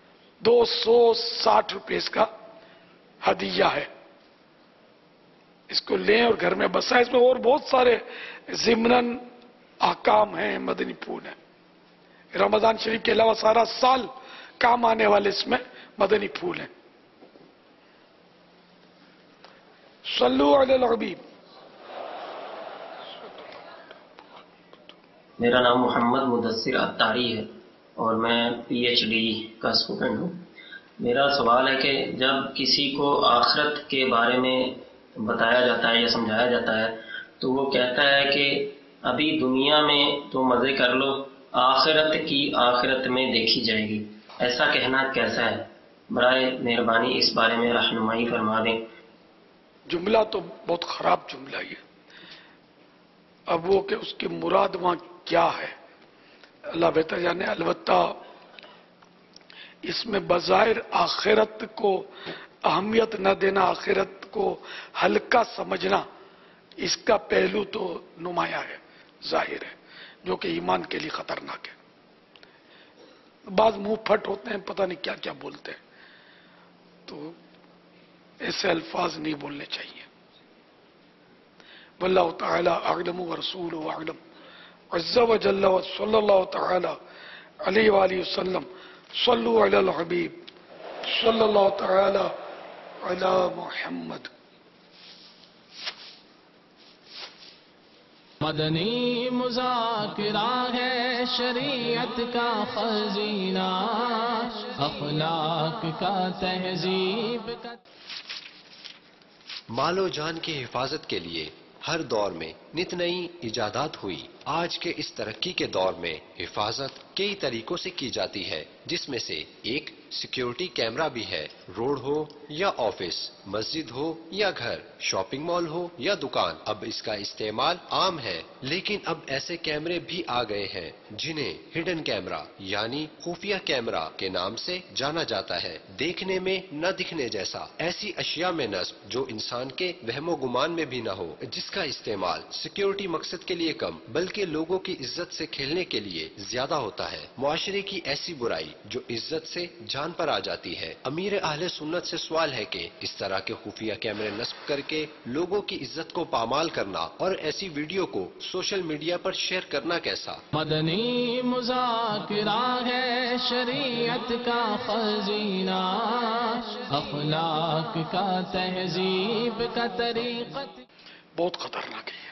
260 روپے اس کا ہدیہ ہے. اس کو لیں اور گھر میں بسائیں. اس میں اور بہت سارے ضمناً احکام ہیں، مدنی پھول ہیں. رمضان شریف کے علاوہ سارا سال کام آنے والے اس میں مدنی پھول ہیں. صلو علی الحبیب. میرا نام محمد مدثر اتاری ہے اور میں پی ایچ ڈی کا اسٹوڈنٹ ہوں. میرا سوال ہے کہ جب کسی کو آخرت کے بارے میں بتایا جاتا ہے یا سمجھایا جاتا ہے تو وہ کہتا ہے کہ ابھی دنیا میں تو مزے کر لو، آخرت کی آخرت میں دیکھی جائے گی. ایسا کہنا کیسا ہے؟ برائے مہربانی اس بارے میں رہنمائی فرما دیں. جملہ تو بہت خراب جملہ ہے. اب وہ کہ اس کی مراد وہاں کیا ہے اللہ بہتر جانے. البتہ اس میں بظاہر آخرت کو اہمیت نہ دینا، آخرت کو ہلکا سمجھنا، اس کا پہلو تو نمایاں ہے، ظاہر ہے، جو کہ ایمان کے لیے خطرناک ہے. بعض منہ پھٹ ہوتے ہیں، پتہ نہیں کیا کیا بولتے ہیں. تو ایسے الفاظ نہیں بولنے چاہیے. वल्लाहु ताला अअलम व रसूलुहु अअलम। अज़्ज़ा व जल्ला व सल्लल्लाहु ताला अलैहि व आलिहि वसल्लम। सल्लु अलल हबीब सल्लल्लाहु ताला अला मुहम्मद। मदनी मुज़ाकिरा है शरीयत का खजीना, अखलाक का तहजीब का। मालो जान की हिफाजत के लिए हर दौर में नित नई इजादात हुई। आज के इस तरक्की के दौर में हिफाजत कई तरीकों से की जाती है, जिसमें से एक सिक्योरिटी कैमरा भी है। रोड हो या ऑफिस, मस्जिद हो या घर, शॉपिंग मॉल हो या दुकान, अब इसका इस्तेमाल आम है। लेकिन अब ऐसे कैमरे भी आ गए हैं जिन्हें हिडन कैमरा यानी खुफिया कैमरा के नाम से जाना जाता है। देखने में न दिखने जैसा, ऐसी अशिया में नस्ब जो इंसान के वहमो गुमान में भी न हो, जिसका इस्तेमाल सिक्योरिटी मकसद के लिए कम बल्कि लोगों की इज्जत से खेलने के लिए ज्यादा होता है। मुआशरे की ऐसी बुराई जो इज्जत से जान पर आ जाती है। अमीर अहले सुन्नत से सवाल है कि इस तरह के खुफिया कैमरे नस्ब करके लोगों की इज्जत को पामाल करना और ऐसी वीडियो को सोशल मीडिया पर शेयर करना कैसा। मदनी मुज़ाकिरा है शरीयत का खजीना, अखलाक का तहजीब का तरीक़त। बहुत खतरनाक है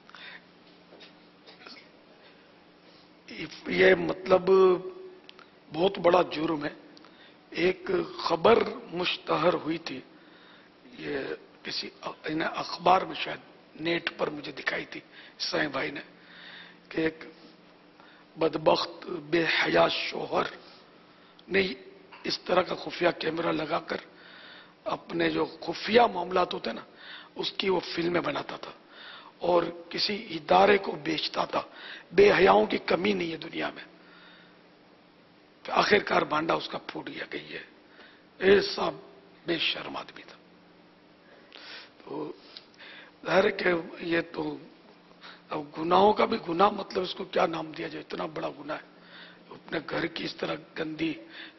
ये मतलब बहुत बड़ा जुर्म है। एक खबर मुश्तहर हुई थी, ये किसी अखबार में, शायद नेट पर मुझे दिखाई थी साईं भाई ने, कि एक बदबख्त बेहया शोहर ने इस तरह का खुफिया कैमरा लगाकर अपने जो खुफिया मामलात होते ना उसकी वो फिल्में बनाता था और किसी इदारे को बेचता था। बेहयाओं की कमी नहीं है दुनिया में। तो आखिरकार भांडा उसका फूट गया कि ये ऐसा बेशर्म आदमी था। तो जाहिर है कि ये तो अब गुनाहों का भी गुनाह, मतलब इसको क्या नाम दिया जाए, इतना बड़ा गुनाह है। अपने घर की इस तरह गंदी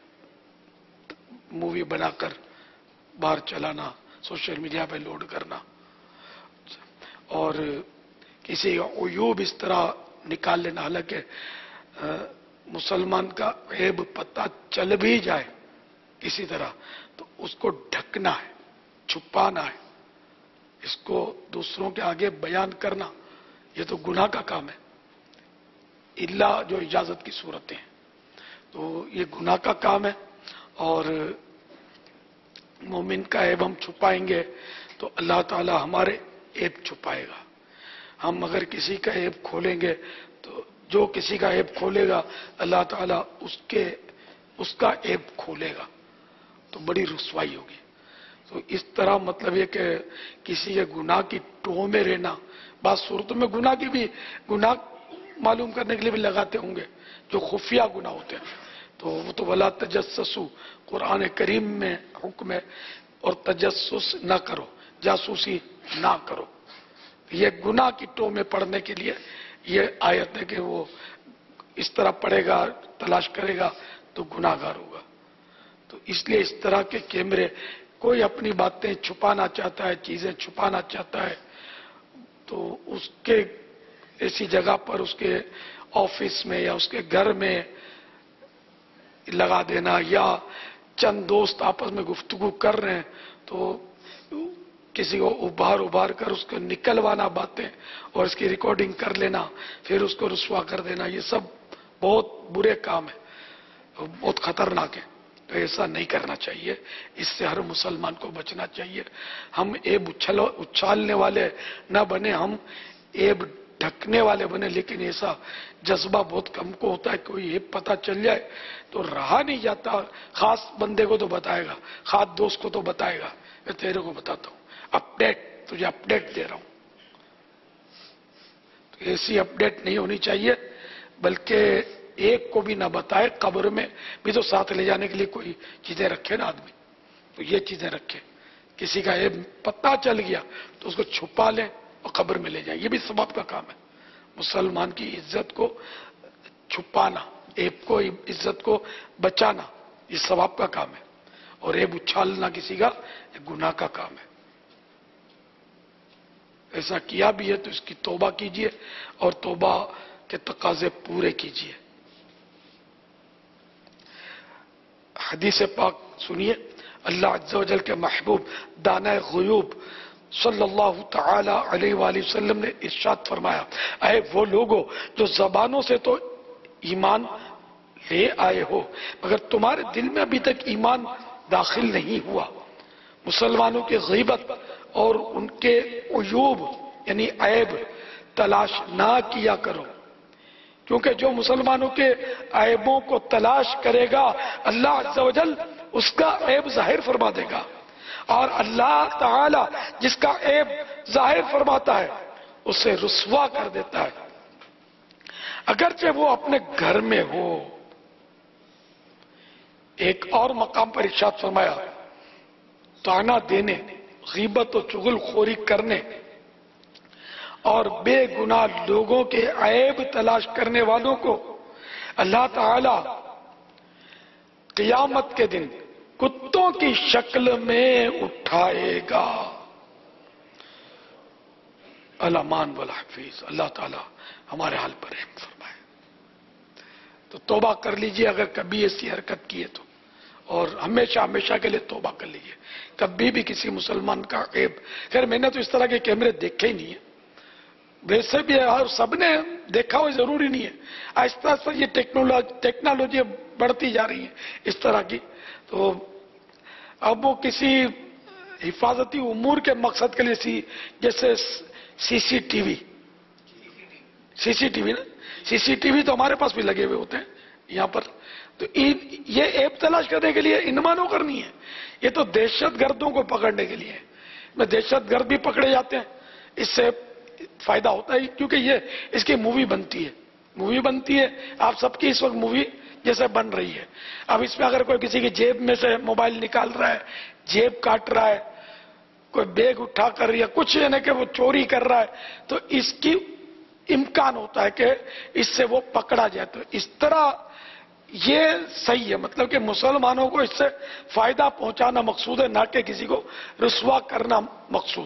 मूवी बनाकर बाहर चलाना, सोशल मीडिया पे लोड करना और किसी का उयूब इस तरह निकाल लेना। हालांकि मुसलमान का ऐब पता चल भी जाए किसी तरह तो उसको ढकना है, छुपाना है, इसको दूसरों के आगे बयान करना, ये तो गुनाह का काम है, इल्ला जो इजाजत की सूरतें हैं। तो ये गुनाह का काम है और मोमिन का ऐब हम छुपाएंगे तो अल्लाह ताला हमारे ऐब छुपाएगा। हम अगर किसी का ऐब खोलेंगे तो जो किसी का ऐब खोलेगा अल्लाह ताला उसका ऐब खोलेगा, तो बड़ी रुसवाई होगी। तो इस तरह मतलब ये कि किसी के गुनाह की टोह में रहना, बात सूरतों में गुनाह की भी, गुनाह मालूम करने के लिए भी लगाते होंगे जो खुफिया गुनाह होते हैं। तो वो तो वला तजस्ससु कुरान करीम में हुक्म है, और तजस्सुस ना करो, जासूसी ना करो। ये गुनाह की टोह में पड़ने के लिए ये आयत है कि वो इस तरह पड़ेगा, तलाश करेगा तो गुनाहगार होगा। तो इसलिए इस तरह के कैमरे, कोई अपनी बातें छुपाना चाहता है, चीजें छुपाना चाहता है, तो उसके ऐसी जगह पर उसके ऑफिस में या उसके घर में लगा देना, या चंद दोस्त आपस में गुफ्तगू कर रहे हैं तो किसी को उभार कर उसको निकलवाना बातें और इसकी रिकॉर्डिंग कर लेना, फिर उसको रुसवा कर देना, ये सब बहुत बुरे काम है, बहुत खतरनाक है। तो ऐसा नहीं करना चाहिए, इससे हर मुसलमान को बचना चाहिए। हम ऐब उछालने वाले न बने, हम ऐब ढकने वाले बने। लेकिन ऐसा जज्बा बहुत कम को होता है, कोई ऐब पता चल जाए तो रहा नहीं जाता। खास बंदे को तो बताएगा, खास दोस्त को तो बताएगा, मैं तेरे को बताता हूँ, अपडेट, तुझे अपडेट दे रहा हूं। तो ऐसी अपडेट नहीं होनी चाहिए, बल्कि एक को भी ना बताए। कब्र में भी तो साथ ले जाने के लिए कोई चीजें रखे ना आदमी, तो ये चीजें रखे। किसी का ऐब पता चल गया तो उसको छुपा लें और कब्र में ले जाए, ये भी सबाब का काम है। मुसलमान की इज्जत को छुपाना, ऐब को, इज्जत को बचाना, ये सबाब का काम है। और ऐब उछालना किसी का, ये गुनाह का काम है। ایسا کیا بھی ہے تو اس کی توبہ کیجئے اور توبہ کے تقاضے پورے کیجئے. حدیث پاک سنیے. اللہ عز و جل کے محبوب دانۂ غیوب صلی اللہ تعالی علیہ وآلہ وسلم نے ارشاد فرمایا، اے وہ لوگوں جو زبانوں سے تو ایمان لے آئے ہو مگر تمہارے دل میں ابھی تک ایمان داخل نہیں ہوا، مسلمانوں کی غیبت اور ان کے عیوب یعنی عیب تلاش نہ کیا کرو، کیونکہ جو مسلمانوں کے عیبوں کو تلاش کرے گا اللہ عز و جل اس کا عیب ظاہر فرما دے گا، اور اللہ تعالی جس کا عیب ظاہر فرماتا ہے اسے رسوا کر دیتا ہے، اگرچہ وہ اپنے گھر میں ہو. ایک اور مقام پر ارشاد فرمایا، طعنہ دینے، غیبت و چغل خوری کرنے اور بے گناہ لوگوں کے عیب تلاش کرنے والوں کو اللہ تعالی قیامت کے دن کتوں کی شکل میں اٹھائے گا. الامان والحفیظ. اللہ تعالی ہمارے حال پر رحم فرمائے. تو توبہ کر لیجئے اگر کبھی ایسی حرکت کی ہے تو، اور ہمیشہ ہمیشہ کے لیے توبہ کر لیجئے. کبھی بھی کسی مسلمان کا عیب، خیر میں نے تو اس طرح کے کیمرے دیکھے ہی نہیں ہیں، ویسے بھی اور سب نے دیکھا ہو ضروری نہیں ہے. آہستہ آہستہ یہ ٹیکنالوجی بڑھتی جا رہی ہے اس طرح کی، تو اب وہ کسی حفاظتی امور کے مقصد کے لیے جیسے سی سی ٹی وی نا، سی سی ٹی وی تو ہمارے پاس بھی لگے ہوئے ہوتے ہیں یہاں پر، تو یہ ایپ تلاش کرنے کے لیے انمانوں کرنی ہے. یہ تو دہشت گردوں کو پکڑنے کے لیے ہے. میں دہشت گرد بھی پکڑے جاتے ہیں، اس سے فائدہ ہوتا ہے کیونکہ یہ اس کی مووی بنتی ہے. آپ سب کی اس وقت مووی جیسے بن رہی ہے. اب اس میں اگر کوئی کسی کی جیب میں سے موبائل نکال رہا ہے، جیب کاٹ رہا ہے، کوئی بیگ اٹھا کر یا کچھ یعنی کہ وہ چوری کر رہا ہے، تو اس کی امکان ہوتا ہے کہ اس سے وہ پکڑا جائے. تو اس طرح یہ صحیح ہے، مطلب کہ مسلمانوں کو اس سے فائدہ پہنچانا مقصود ہے، نہ کہ کسی کو رسوا کرنا مقصود.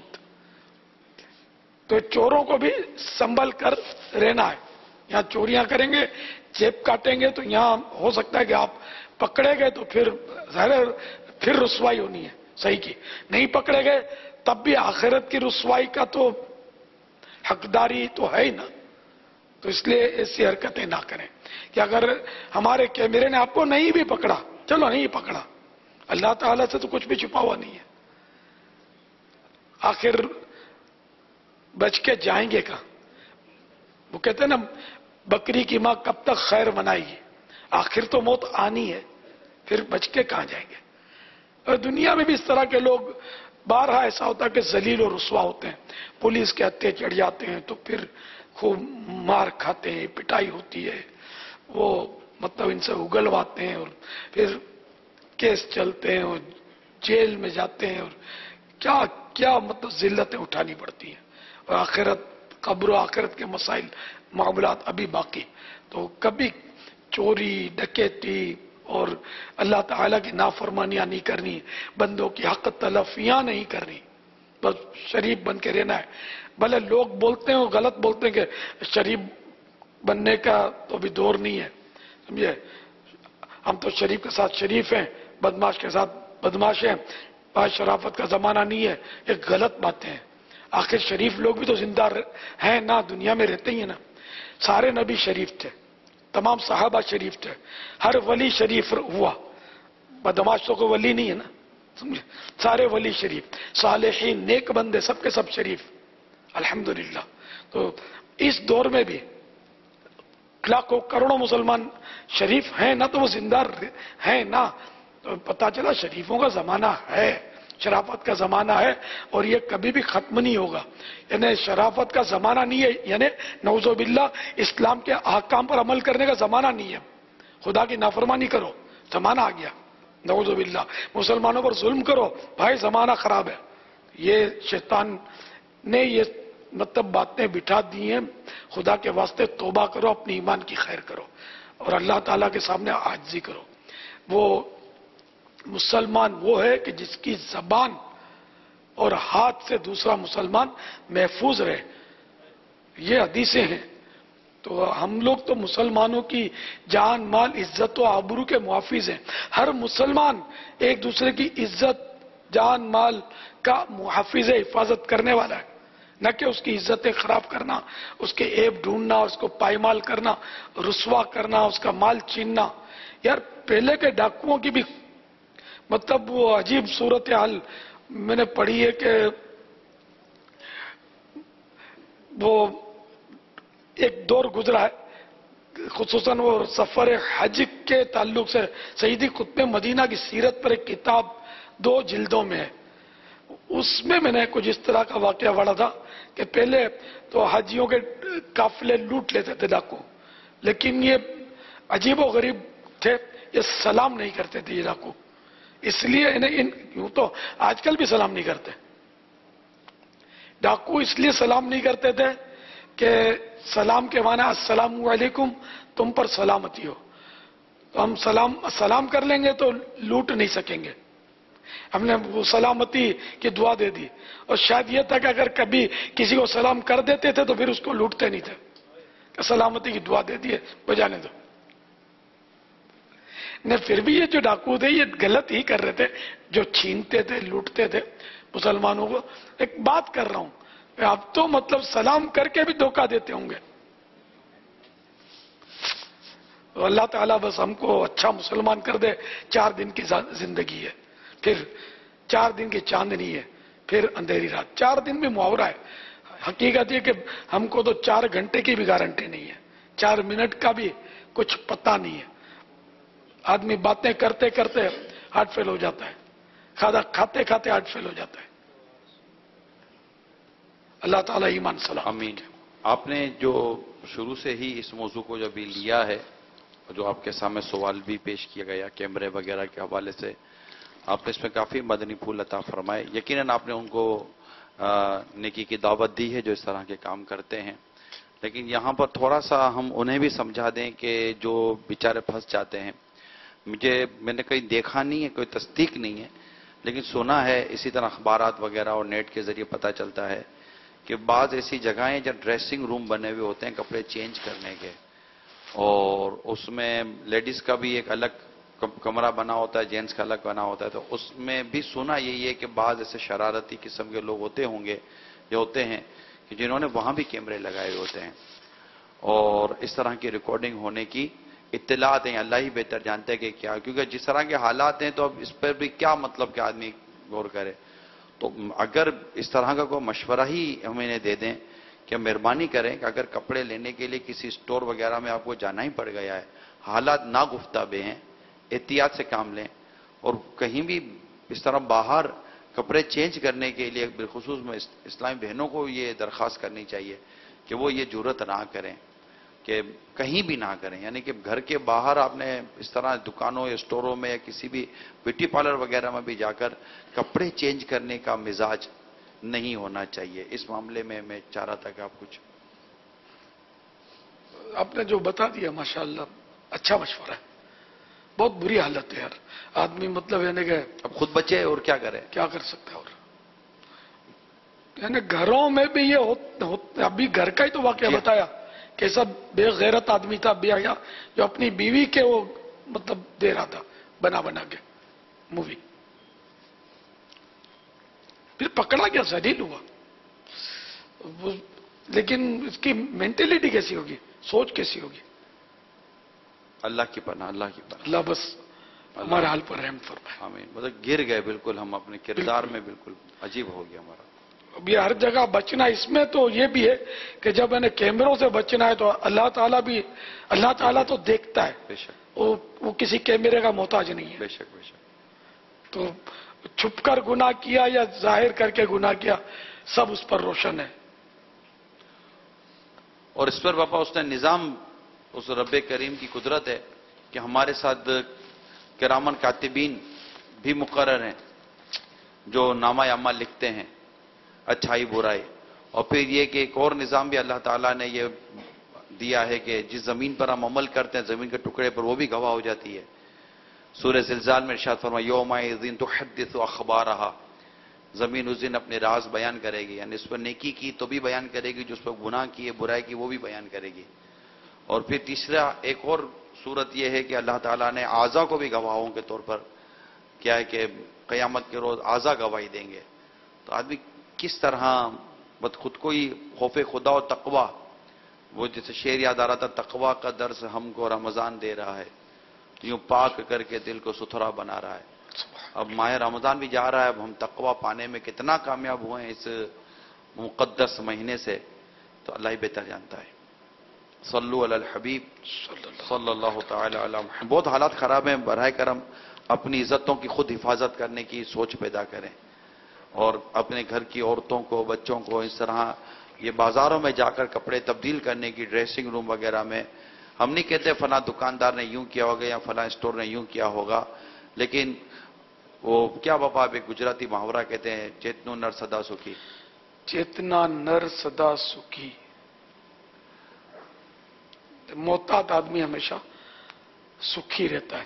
تو چوروں کو بھی سنبھل کر رہنا ہے. یہاں چوریاں کریں گے، جیب کاٹیں گے، تو یہاں ہو سکتا ہے کہ آپ پکڑے گئے تو پھر رسوائی ہونی ہے صحیح کی. نہیں پکڑے گئے تب بھی آخرت کی رسوائی کا تو حقداری تو ہے ہی نا. تو اس لیے ایسی حرکتیں نہ کریں کہ اگر ہمارے کیمرے نے آپ کو نہیں بھی پکڑا، چلو نہیں پکڑا، اللہ تعالیٰ سے تو کچھ بھی چھپا ہوا نہیں ہے، آخر بچ کے جائیں گے کہاں؟ وہ کہتے ہیں نا بکری کی ماں کب تک خیر منائے گی، آخر تو موت آنی ہے، پھر بچ کے کہاں جائیں گے؟ اور دنیا میں بھی اس طرح کے لوگ بارہا ایسا ہوتا ہے کہ ذلیل و رسوا ہوتے ہیں، پولیس کے ہتھے چڑھ جاتے ہیں تو پھر خوب مار کھاتے ہیں، پٹائی ہوتی ہے، وہ مطلب ان سے اگلواتے ہیں اور پھر کیس چلتے ہیں اور جیل میں جاتے ہیں اور کیا کیا مطلب ذلتیں اٹھانی پڑتی ہیں. اور آخرت، قبر و آخرت کے مسائل معاملات ابھی باقی. تو کبھی چوری، ڈکیتی اور اللہ تعالیٰ کی نافرمانیاں نہیں کرنی، بندوں کی حق تلفیاں نہیں کرنی، بس شریف بن کے رہنا ہے. بھلے لوگ بولتے ہیں اور غلط بولتے ہیں کہ شریف بننے کا تو ابھی دور نہیں ہے، سمجھے؟ ہم تو شریف کے ساتھ شریف ہیں، بدماش کے ساتھ بدماش ہیں، پاس شرافت کا زمانہ نہیں ہے. یہ غلط باتیں ہیں. آخر شریف لوگ بھی تو زندہ ہیں نا، دنیا میں رہتے ہی ہیں نا. سارے نبی شریف تھے، تمام صحابہ شریف تھے، ہر ولی شریف ہوا. بدماش تو کوئی ولی نہیں ہے نا، سمجھے؟ سارے ولی شریف، صالحین، نیک بندے، سب کے سب شریف الحمدللہ. تو اس دور میں بھی لاکھوں کروڑوں مسلمان شریف ہیں نا، تو وہ زندہ ہیں نا. تو پتہ چلا شریفوں کا زمانہ ہے، شرافت کا زمانہ ہے، اور یہ کبھی بھی ختم نہیں ہوگا. یعنی شرافت کا زمانہ نہیں ہے، یعنی نعوذ باللہ اسلام کے احکام پر عمل کرنے کا زمانہ نہیں ہے. خدا کی نافرمانی کرو، زمانہ آ گیا. نعوذ باللہ مسلمانوں پر ظلم کرو، بھائی زمانہ خراب ہے. یہ شیطان نے یہ مطلب باتیں بٹھا دی ہیں. خدا کے واسطے توبہ کرو، اپنی ایمان کی خیر کرو اور اللہ تعالیٰ کے سامنے عاجزی کرو. وہ مسلمان وہ ہے کہ جس کی زبان اور ہاتھ سے دوسرا مسلمان محفوظ رہے. یہ حدیثیں ہیں. تو ہم لوگ تو مسلمانوں کی جان مال عزت و آبرو کے محافظ ہیں. ہر مسلمان ایک دوسرے کی عزت جان مال کا محافظ حفاظت کرنے والا ہے، نہ کہ اس کی عزتیں خراب کرنا، اس کے عیب ڈھونڈنا، اس کو پائمال کرنا، رسوا کرنا، اس کا مال چھیننا. یار پہلے کے ڈاکوؤں کی بھی مطلب وہ عجیب صورتحال میں نے پڑھی ہے کہ وہ ایک دور گزرا ہے، خصوصاً وہ سفر حج کے تعلق سے سیدی قطب مدینہ کی سیرت پر ایک کتاب 2 جلدوں میں ہے. اس میں نے کچھ اس طرح کا واقعہ پڑھا تھا کہ پہلے تو حاجیوں کے قافلے لوٹ لیتے تھے ڈاکو، لیکن یہ عجیب و غریب تھے، یہ سلام نہیں کرتے تھے یہ ڈاکو. اس لیے یوں تو آج کل بھی سلام نہیں کرتے. ڈاکو اس لیے سلام نہیں کرتے تھے کہ سلام کے معنی السلام علیکم، تم پر سلامتی ہو. تو ہم سلام کر لیں گے تو لوٹ نہیں سکیں گے. ہم نے وہ سلامتی کی دعا دے دی، اور شاید یہ تھا کہ اگر کبھی کسی کو سلام کر دیتے تھے تو پھر اس کو لوٹتے نہیں تھے کہ سلامتی کی دعا دے دیے بجانے دو. نہیں پھر بھی یہ جو ڈاکو تھے یہ غلط ہی کر رہے تھے، جو چھینتے تھے لوٹتے تھے مسلمانوں کو. ایک بات کر رہا ہوں، اب تو مطلب سلام کر کے بھی دھوکہ دیتے ہوں گے. تو اللہ تعالیٰ بس ہم کو اچھا مسلمان کر دے. 4 دن کی زندگی ہے، پھر 4 دن کی چاندنی ہے، پھر اندھیری رات. 4 دن بھی محاورہ ہے. حقیقت یہ کہ ہم کو تو 4 گھنٹے کی بھی گارنٹی نہیں ہے، 4 منٹ کا بھی کچھ پتہ نہیں ہے. آدمی باتیں کرتے کرتے ہارٹ فیل ہو جاتا ہے، کھاتے کھاتے ہارٹ فیل ہو جاتا ہے. اللہ تعالیٰ ایمان سلام. آمین. آپ نے جو شروع سے ہی اس موضوع کو جو بھی لیا ہے، جو آپ کے سامنے سوال بھی پیش کیا گیا کیمرے وغیرہ کے حوالے سے، آپ نے اس میں کافی مدنی پھول عطا فرمائے. یقیناً آپ نے ان کو نیکی کی دعوت دی ہے جو اس طرح کے کام کرتے ہیں. لیکن یہاں پر تھوڑا سا ہم انہیں بھی سمجھا دیں کہ جو بیچارے پھنس جاتے ہیں. میں نے کہیں دیکھا نہیں ہے، کوئی تصدیق نہیں ہے، لیکن سنا ہے، اسی طرح اخبارات وغیرہ اور نیٹ کے ذریعے پتہ چلتا ہے کہ بعض ایسی جگہیں جہاں ڈریسنگ روم بنے ہوئے ہوتے ہیں کپڑے چینج کرنے کے، اور اس میں لیڈیز کا بھی ایک الگ کمرہ بنا ہوتا ہے، جینٹس کا الگ بنا ہوتا ہے. تو اس میں بھی سنا یہی ہے کہ بعض ایسے شرارتی قسم کے لوگ ہوتے ہوں گے جو ہوتے ہیں کہ جنہوں نے وہاں بھی کیمرے لگائے ہوئے ہوتے ہیں، اور اس طرح کی ریکارڈنگ ہونے کی اطلاعات ہیں. اللہ ہی بہتر جانتے ہیں کہ کیا، کیونکہ جس طرح کے حالات ہیں تو اب اس پر بھی کیا مطلب کہ آدمی غور کرے. تو اگر اس طرح کا کوئی مشورہ ہی ہمیں دے دیں کہ مہربانی کریں کہ اگر کپڑے لینے کے لیے کسی اسٹور وغیرہ میں آپ کو جانا ہی پڑ گیا ہے، حالات ناگفتہ ہیں، احتیاط سے کام لیں. اور کہیں بھی اس طرح باہر کپڑے چینج کرنے کے لیے بالخصوص میں اسلامی بہنوں کو یہ درخواست کرنی چاہیے کہ وہ یہ جرت نہ کریں، کہ کہیں بھی نہ کریں. یعنی کہ گھر کے باہر آپ نے اس طرح دکانوں یا اسٹوروں میں یا کسی بھی بیوٹی پارلر وغیرہ میں بھی جا کر کپڑے چینج کرنے کا مزاج نہیں ہونا چاہیے. اس معاملے میں میں چاہ رہا تھا کہ آپ کچھ. آپ نے جو بتا دیا ماشاءاللہ اچھا مشورہ ہے. بہت بری حالت ہے یار، آدمی مطلب یعنی کہ اب خود بچے اور کیا کرے، کیا کر سکتا ہے. اور یعنی گھروں میں بھی یہ ابھی گھر کا ہی تو واقعہ بتایا کہ سب بے غیرت آدمی تھا بے حیا، جو اپنی بیوی کے وہ مطلب دے رہا تھا بنا کے مووی. پھر پکڑا گیا، ذلیل ہوا. لیکن اس کی مینٹلٹی کیسی ہوگی، سوچ کیسی ہوگی. اللہ کی پناہ، اللہ کی پناہ. اللہ بس ہمارے حال پر رحم فرمائے. آمین. مطلب گر گئے بالکل ہم اپنے کردار میں، بالکل عجیب ہو گیا ہمارا. اب یہ ہر جگہ بچنا، اس میں تو یہ بھی ہے کہ جب انہیں کیمروں سے بچنا ہے تو اللہ تعالیٰ تو دیکھتا ہے. بے شک. وہ کسی کیمرے کا محتاج نہیں ہے. بے شک بے شک. تو چھپ کر گناہ کیا یا ظاہر کر کے گناہ کیا، سب اس پر روشن ہے. اور اس پر باپا اس نے نظام، اس رب کریم کی قدرت ہے کہ ہمارے ساتھ کرامن کاتبین بھی مقرر ہیں جو نامہ اعمال لکھتے ہیں، اچھائی برائی. اور پھر یہ کہ ایک اور نظام بھی اللہ تعالیٰ نے یہ دیا ہے کہ جس زمین پر ہم عمل کرتے ہیں زمین کے ٹکڑے پر وہ بھی گواہ ہو جاتی ہے. سورہ زلزال میں ارشاد فرمایا یومئذ تحدث اخبارہا، زمین اس دن اپنے راز بیان کرے گی، یعنی اس پر نیکی کی تو بھی بیان کرے گی، جو اس پر گناہ کی برائی کی وہ بھی بیان کرے گی. اور پھر تیسرا ایک اور صورت یہ ہے کہ اللہ تعالیٰ نے اعضا کو بھی گواہوں کے طور پر کیا ہے کہ قیامت کے روز اعضا گواہی دیں گے. تو آدمی کس طرح خود کو ہی خوف خدا و تقوی، وہ جیسے شعر یاد آ رہا تھا، تقوی کا درس ہم کو رمضان دے رہا ہے، یوں پاک کر کے دل کو ستھرا بنا رہا ہے. اب ماہ رمضان بھی جا رہا ہے، اب ہم تقوی پانے میں کتنا کامیاب ہوئے ہیں اس مقدس مہینے سے، تو اللہ ہی بہتر جانتا ہے. صلو علی الحبیب صلی اللہ تعالی علی محمد. بہت حالات خراب ہیں، براہ کرم اپنی عزتوں کی خود حفاظت کرنے کی سوچ پیدا کریں، اور اپنے گھر کی عورتوں کو، بچوں کو اس طرح یہ بازاروں میں جا کر کپڑے تبدیل کرنے کی، ڈریسنگ روم وغیرہ میں، ہم نہیں کہتے فلاں دکاندار نے یوں کیا ہوگا یا فلاں اسٹور نے یوں کیا ہوگا، لیکن وہ کیا بابا ایک گجراتی محاورہ کہتے ہیں، چیتنو نر سدا سکھی. چیتنا نر سدا سکھی. محتاط آدمی ہمیشہ سکھی رہتا ہے.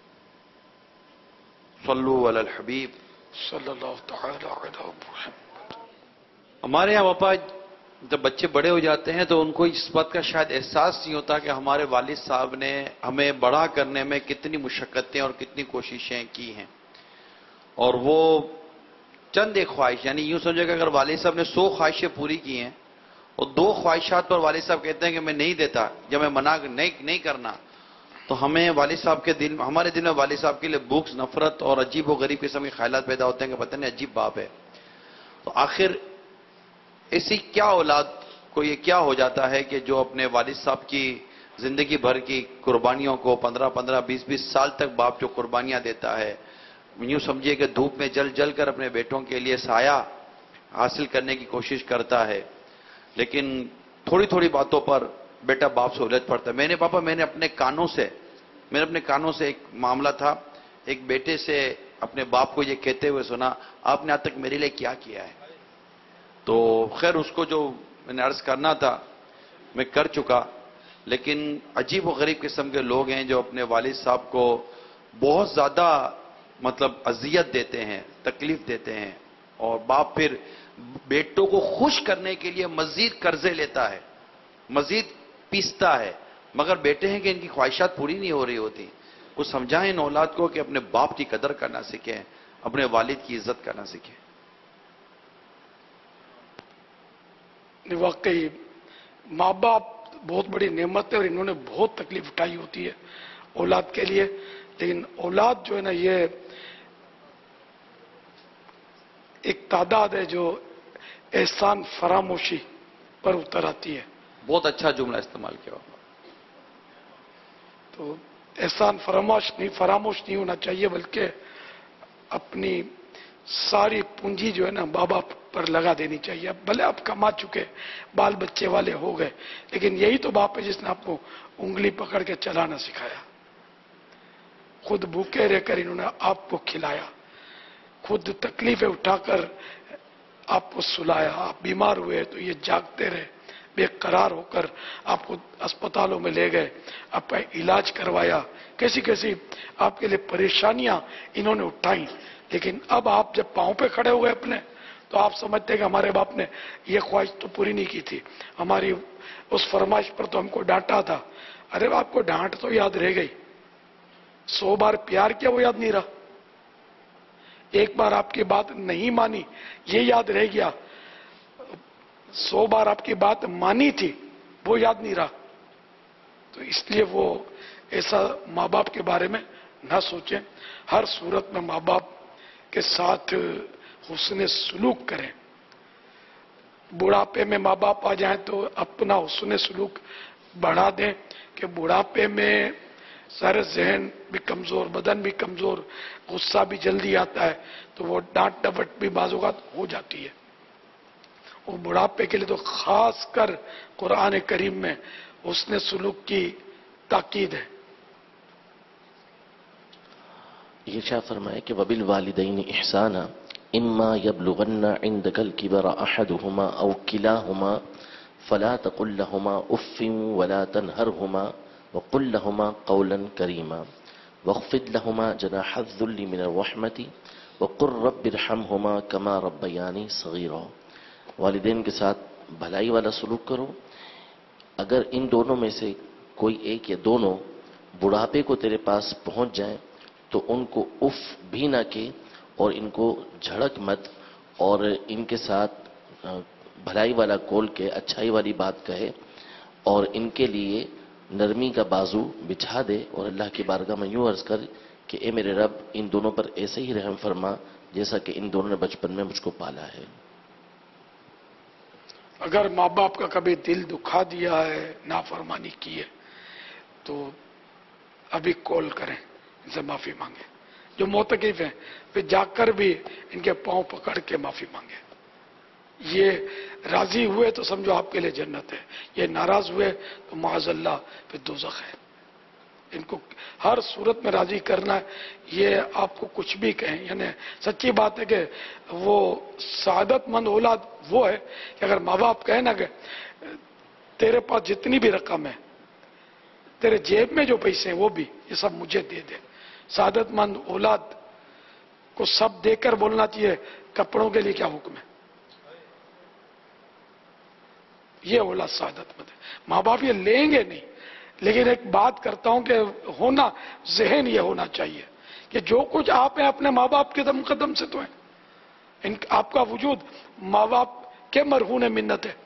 صلو علی الحبیب صلی اللہ تعالی علیہ وسلم. ہمارے یہاں پاپا جب بچے بڑے ہو جاتے ہیں تو ان کو اس بات کا شاید احساس نہیں ہوتا کہ ہمارے والد صاحب نے ہمیں بڑا کرنے میں کتنی مشقتیں اور کتنی کوششیں کی ہیں. اور وہ چند ایک خواہش، یعنی یوں سمجھے کہ اگر والد صاحب نے 100 خواہشیں پوری کی ہیں اور 2 خواہشات پر والد صاحب کہتے ہیں کہ میں نہیں دیتا، جب میں منع نہیں کرنا، تو ہمیں والد صاحب کے دل، ہمارے دل میں والد صاحب کے لیے بغض، نفرت اور عجیب و غریب قسم کے خیالات پیدا ہوتے ہیں کہ پتہ نہیں عجیب باپ ہے. تو آخر ایسی کیا اولاد کو یہ کیا ہو جاتا ہے کہ جو اپنے والد صاحب کی زندگی بھر کی قربانیوں کو 15-15 20-20 سال تک باپ جو قربانیاں دیتا ہے، یوں سمجھیے کہ دھوپ میں جل کر اپنے بیٹوں کے لیے سایہ حاصل کرنے کی کوشش کرتا ہے، لیکن تھوڑی تھوڑی باتوں پر بیٹا باپ سے الجھ پڑتا ہے. میں نے اپنے کانوں سے ایک معاملہ تھا، ایک بیٹے سے اپنے باپ کو یہ کہتے ہوئے سنا، آپ نے آج تک میرے لیے کیا کیا ہے. تو خیر اس کو جو میں نے عرض کرنا تھا میں کر چکا، لیکن عجیب و غریب قسم کے لوگ ہیں جو اپنے والد صاحب کو بہت زیادہ اذیت دیتے ہیں، تکلیف دیتے ہیں، اور باپ پھر بیٹوں کو خوش کرنے کے لیے مزید قرضے لیتا ہے، مزید پیستا ہے، مگر بیٹے ہیں کہ ان کی خواہشات پوری نہیں ہو رہی ہوتی. کچھ سمجھائیں ان اولاد کو کہ اپنے باپ کی قدر کرنا سیکھیں، اپنے والد کی عزت کرنا سیکھیں. واقعی ماں باپ بہت بڑی نعمت ہے، اور انہوں نے بہت تکلیف اٹھائی ہوتی ہے اولاد کے لیے، لیکن اولاد جو ہے نا یہ ایک تعداد ہے جو احسان فراموشی پر اتر آتی ہے. بہت اچھا جملہ استعمال کیا. تو احسان فراموش نہیں ہونا چاہیے، بلکہ اپنی ساری پونجی جو ہے نا ماں باپ پر لگا دینی چاہیے. اب بھلے آپ کما چکے، بال بچے والے ہو گئے، لیکن یہی تو باپ ہے جس نے آپ کو انگلی پکڑ کے چلانا سکھایا، خود بھوکے رہ کر انہوں نے آپ کو کھلایا، خود تکلیفیں اٹھا کر آپ کو سلایا. آپ بیمار ہوئے تو یہ جاگتے رہے، بے قرار ہو کر آپ کو اسپتالوں میں لے گئے، آپ کا علاج کروایا، کیسی کیسی آپ کے لیے پریشانیاں انہوں نے اٹھائیں. لیکن اب آپ جب پاؤں پہ کھڑے ہوئے اپنے، تو آپ سمجھتے کہ ہمارے باپ نے یہ خواہش تو پوری نہیں کی تھی، ہماری اس فرمائش پر تو ہم کو ڈانٹا تھا. ارے آپ کو ڈانٹ تو یاد رہ گئی، 100 بار پیار کیا وہ یاد نہیں رہا، ایک بار آپ کی بات نہیں مانی یہ یاد رہ گیا، 100 بار آپ کی بات مانی تھی وہ یاد نہیں رہا. تو اس لیے وہ ایسا ماں باپ کے بارے میں نہ سوچیں. ہر صورت میں ماں باپ کے ساتھ حسن سلوک کریں. بڑھاپے میں ماں باپ آ جائیں تو اپنا حسن سلوک بڑھا دیں کہ بڑھاپے میں سارے ذہن بھی کمزور، بدن بھی کمزور، غصہ بھی جلدی آتا ہے، تو وہ ڈانٹ ڈپٹ بھی بعض اوقات ہو جاتی ہے. اور بڑھاپے کے لیے تو خاص کر قرآن کریم میں حسن سلوک کی تاکید ہے. یہ شاہ فرمائے کہ وبالوالدین احسانا اما یبلغن عندک الکبر احدہما او کلاہما فلا تقل لهما اف ولا تنہرہما وقل لهما قولا کریما واخفض لهما جناح الذل من الرحمة وقر رب ارحمہما کما ربیانی صغیرا، والدین کے ساتھ بھلائی والا سلوک کرو. اگر ان دونوں میں سے کوئی ایک یا دونوں بڑھاپے کو تیرے پاس پہنچ جائیں تو ان کو اف بھی نہ کہ اور ان کو جھڑک مت، اور ان کے ساتھ بھلائی والا کول کے اچھائی والی بات کہے اور ان کے لیے نرمی کا بازو بچھا دے، اور اللہ کی بارگاہ میں یوں عرض کر کہ اے میرے رب ان دونوں پر ایسے ہی رحم فرما جیسا کہ ان دونوں نے بچپن میں مجھ کو پالا ہے. اگر ماں باپ کا کبھی دل دکھا دیا ہے، نافرمانی کی ہے، تو ابھی کال کریں، ان سے معافی مانگیں. جو معتکف ہیں پھر جا کر بھی ان کے پاؤں پکڑ کے معافی مانگیں. یہ راضی ہوئے تو سمجھو آپ کے لیے جنت ہے، یہ ناراض ہوئے تو معاذ اللہ پھر دوزخ ہے. ان کو ہر صورت میں راضی کرنا ہے. یہ آپ کو کچھ بھی کہیں، یعنی سچی بات ہے کہ وہ سعادت مند اولاد وہ ہے کہ اگر ماں باپ کہیں نا کہ تیرے پاس جتنی بھی رقم ہے، تیرے جیب میں جو پیسے ہیں وہ بھی یہ سب مجھے دے دے. سعادت مند اولاد کو سب دے کر بولنا چاہیے کپڑوں کے لیے کیا حکم ہے. یہ اولاد سعادت مند ہے. ماں باپ یہ لیں گے نہیں، لیکن ایک بات کرتا ہوں کہ ہونا ذہن یہ ہونا چاہیے کہ جو کچھ آپ ہیں اپنے ماں باپ کے مقدم سے تو ہیں. آپ کا وجود ماں باپ کے مرہون منت ہے.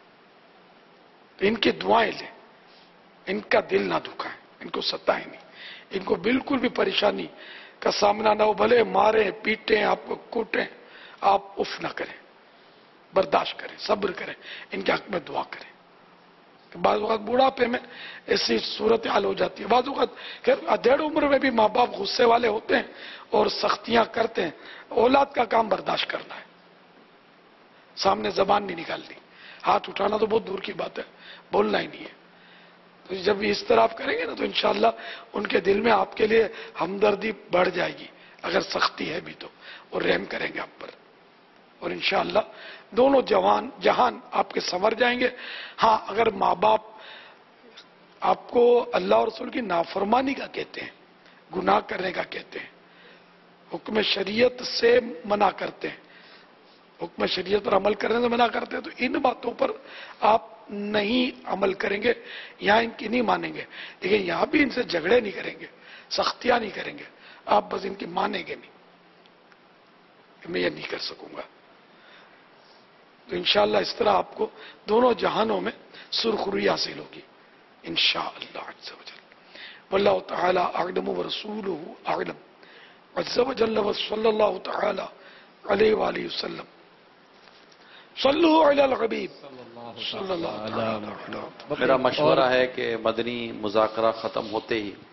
ان کی دعائیں لیں، ان کا دل نہ دکھائیں، ان کو ستائیں نہیں، ان کو بالکل بھی پریشانی کا سامنا نہ ہو. بھلے ماریں پیٹیں، آپ کو کوٹیں، آپ اف نہ کریں، برداشت کریں، صبر کریں، ان کے حق میں دعا کریں. بعض اوقات بوڑھاپے میں ایسی صورتحال ہو جاتی ہے. بعض اوقات ادھیڑ عمر میں بھی ماں باپ غصے والے ہوتے ہیں اور سختیاں کرتے ہیں. اولاد کا کام برداشت کرنا ہے، سامنے زبان نہیں نکالنی. ہاتھ اٹھانا تو بہت دور کی بات ہے، بولنا ہی نہیں ہے. تو جب اس طرح آپ کریں گے نا تو انشاءاللہ ان کے دل میں آپ کے لیے ہمدردی بڑھ جائے گی، اگر سختی ہے بھی تو، اور رحم کریں گے آپ پر. اور انشاءاللہ دونوں جہان آپ کے سنور جائیں گے. ہاں اگر ماں باپ آپ کو اللہ اور رسول کی نافرمانی کا کہتے ہیں، گناہ کرنے کا کہتے ہیں، حکم شریعت سے منع کرتے ہیں، حکم شریعت پر عمل کرنے سے منع کرتے ہیں، تو ان باتوں پر آپ نہیں عمل کریں گے، یہاں ان کی نہیں مانیں گے، لیکن یہاں بھی ان سے جھگڑے نہیں کریں گے، سختیاں نہیں کریں گے، آپ بس ان کی مانیں گے نہیں. میں یہ نہیں کر سکوں گا. تو انشاءاللہ اس طرح آپ کو دونوں جہانوں میں سرخروئی حاصل ہوگی انشاءاللہ عز و جل. واللہ تعالی اعلم ورسولہ اعلم عز و جل وصلی اللہ تعالی علیہ وآلہ وسلم. صلو علی الحبیب صلی اللہ تعالی. میرا مشورہ ہے کہ مدنی مذاکرہ ختم ہوتے ہی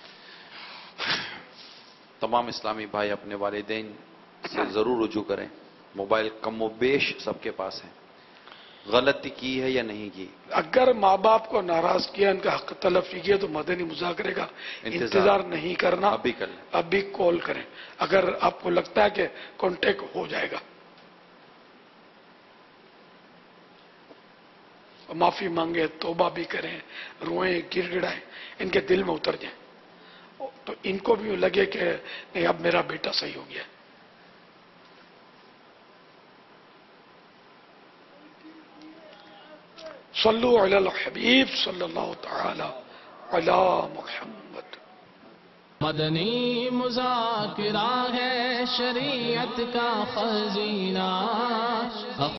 تمام اسلامی بھائی اپنے والدین سے ضرور رجوع کریں. موبائل کم و بیش سب کے پاس ہیں. غلطی کی ہے یا نہیں کی، اگر ماں باپ کو ناراض کیا، ان کا حق تلفی کیا، تو مدنی مذاکرے کا انتظار نہیں کرنا، ابھی کر لیں، ابھی کال کریں. اگر آپ کو لگتا ہے کہ کانٹیکٹ ہو جائے گا، معافی مانگے، توبہ بھی کریں، روئیں گر گڑائیں، ان کے دل میں اتر جائیں، تو ان کو بھی لگے کہ نہیں اب میرا بیٹا صحیح ہو گیا. صلو علی الحبیب صلی اللہ تعالی علی محمد. مدنی مذاکرہ ہے شریعت کا خزینہ.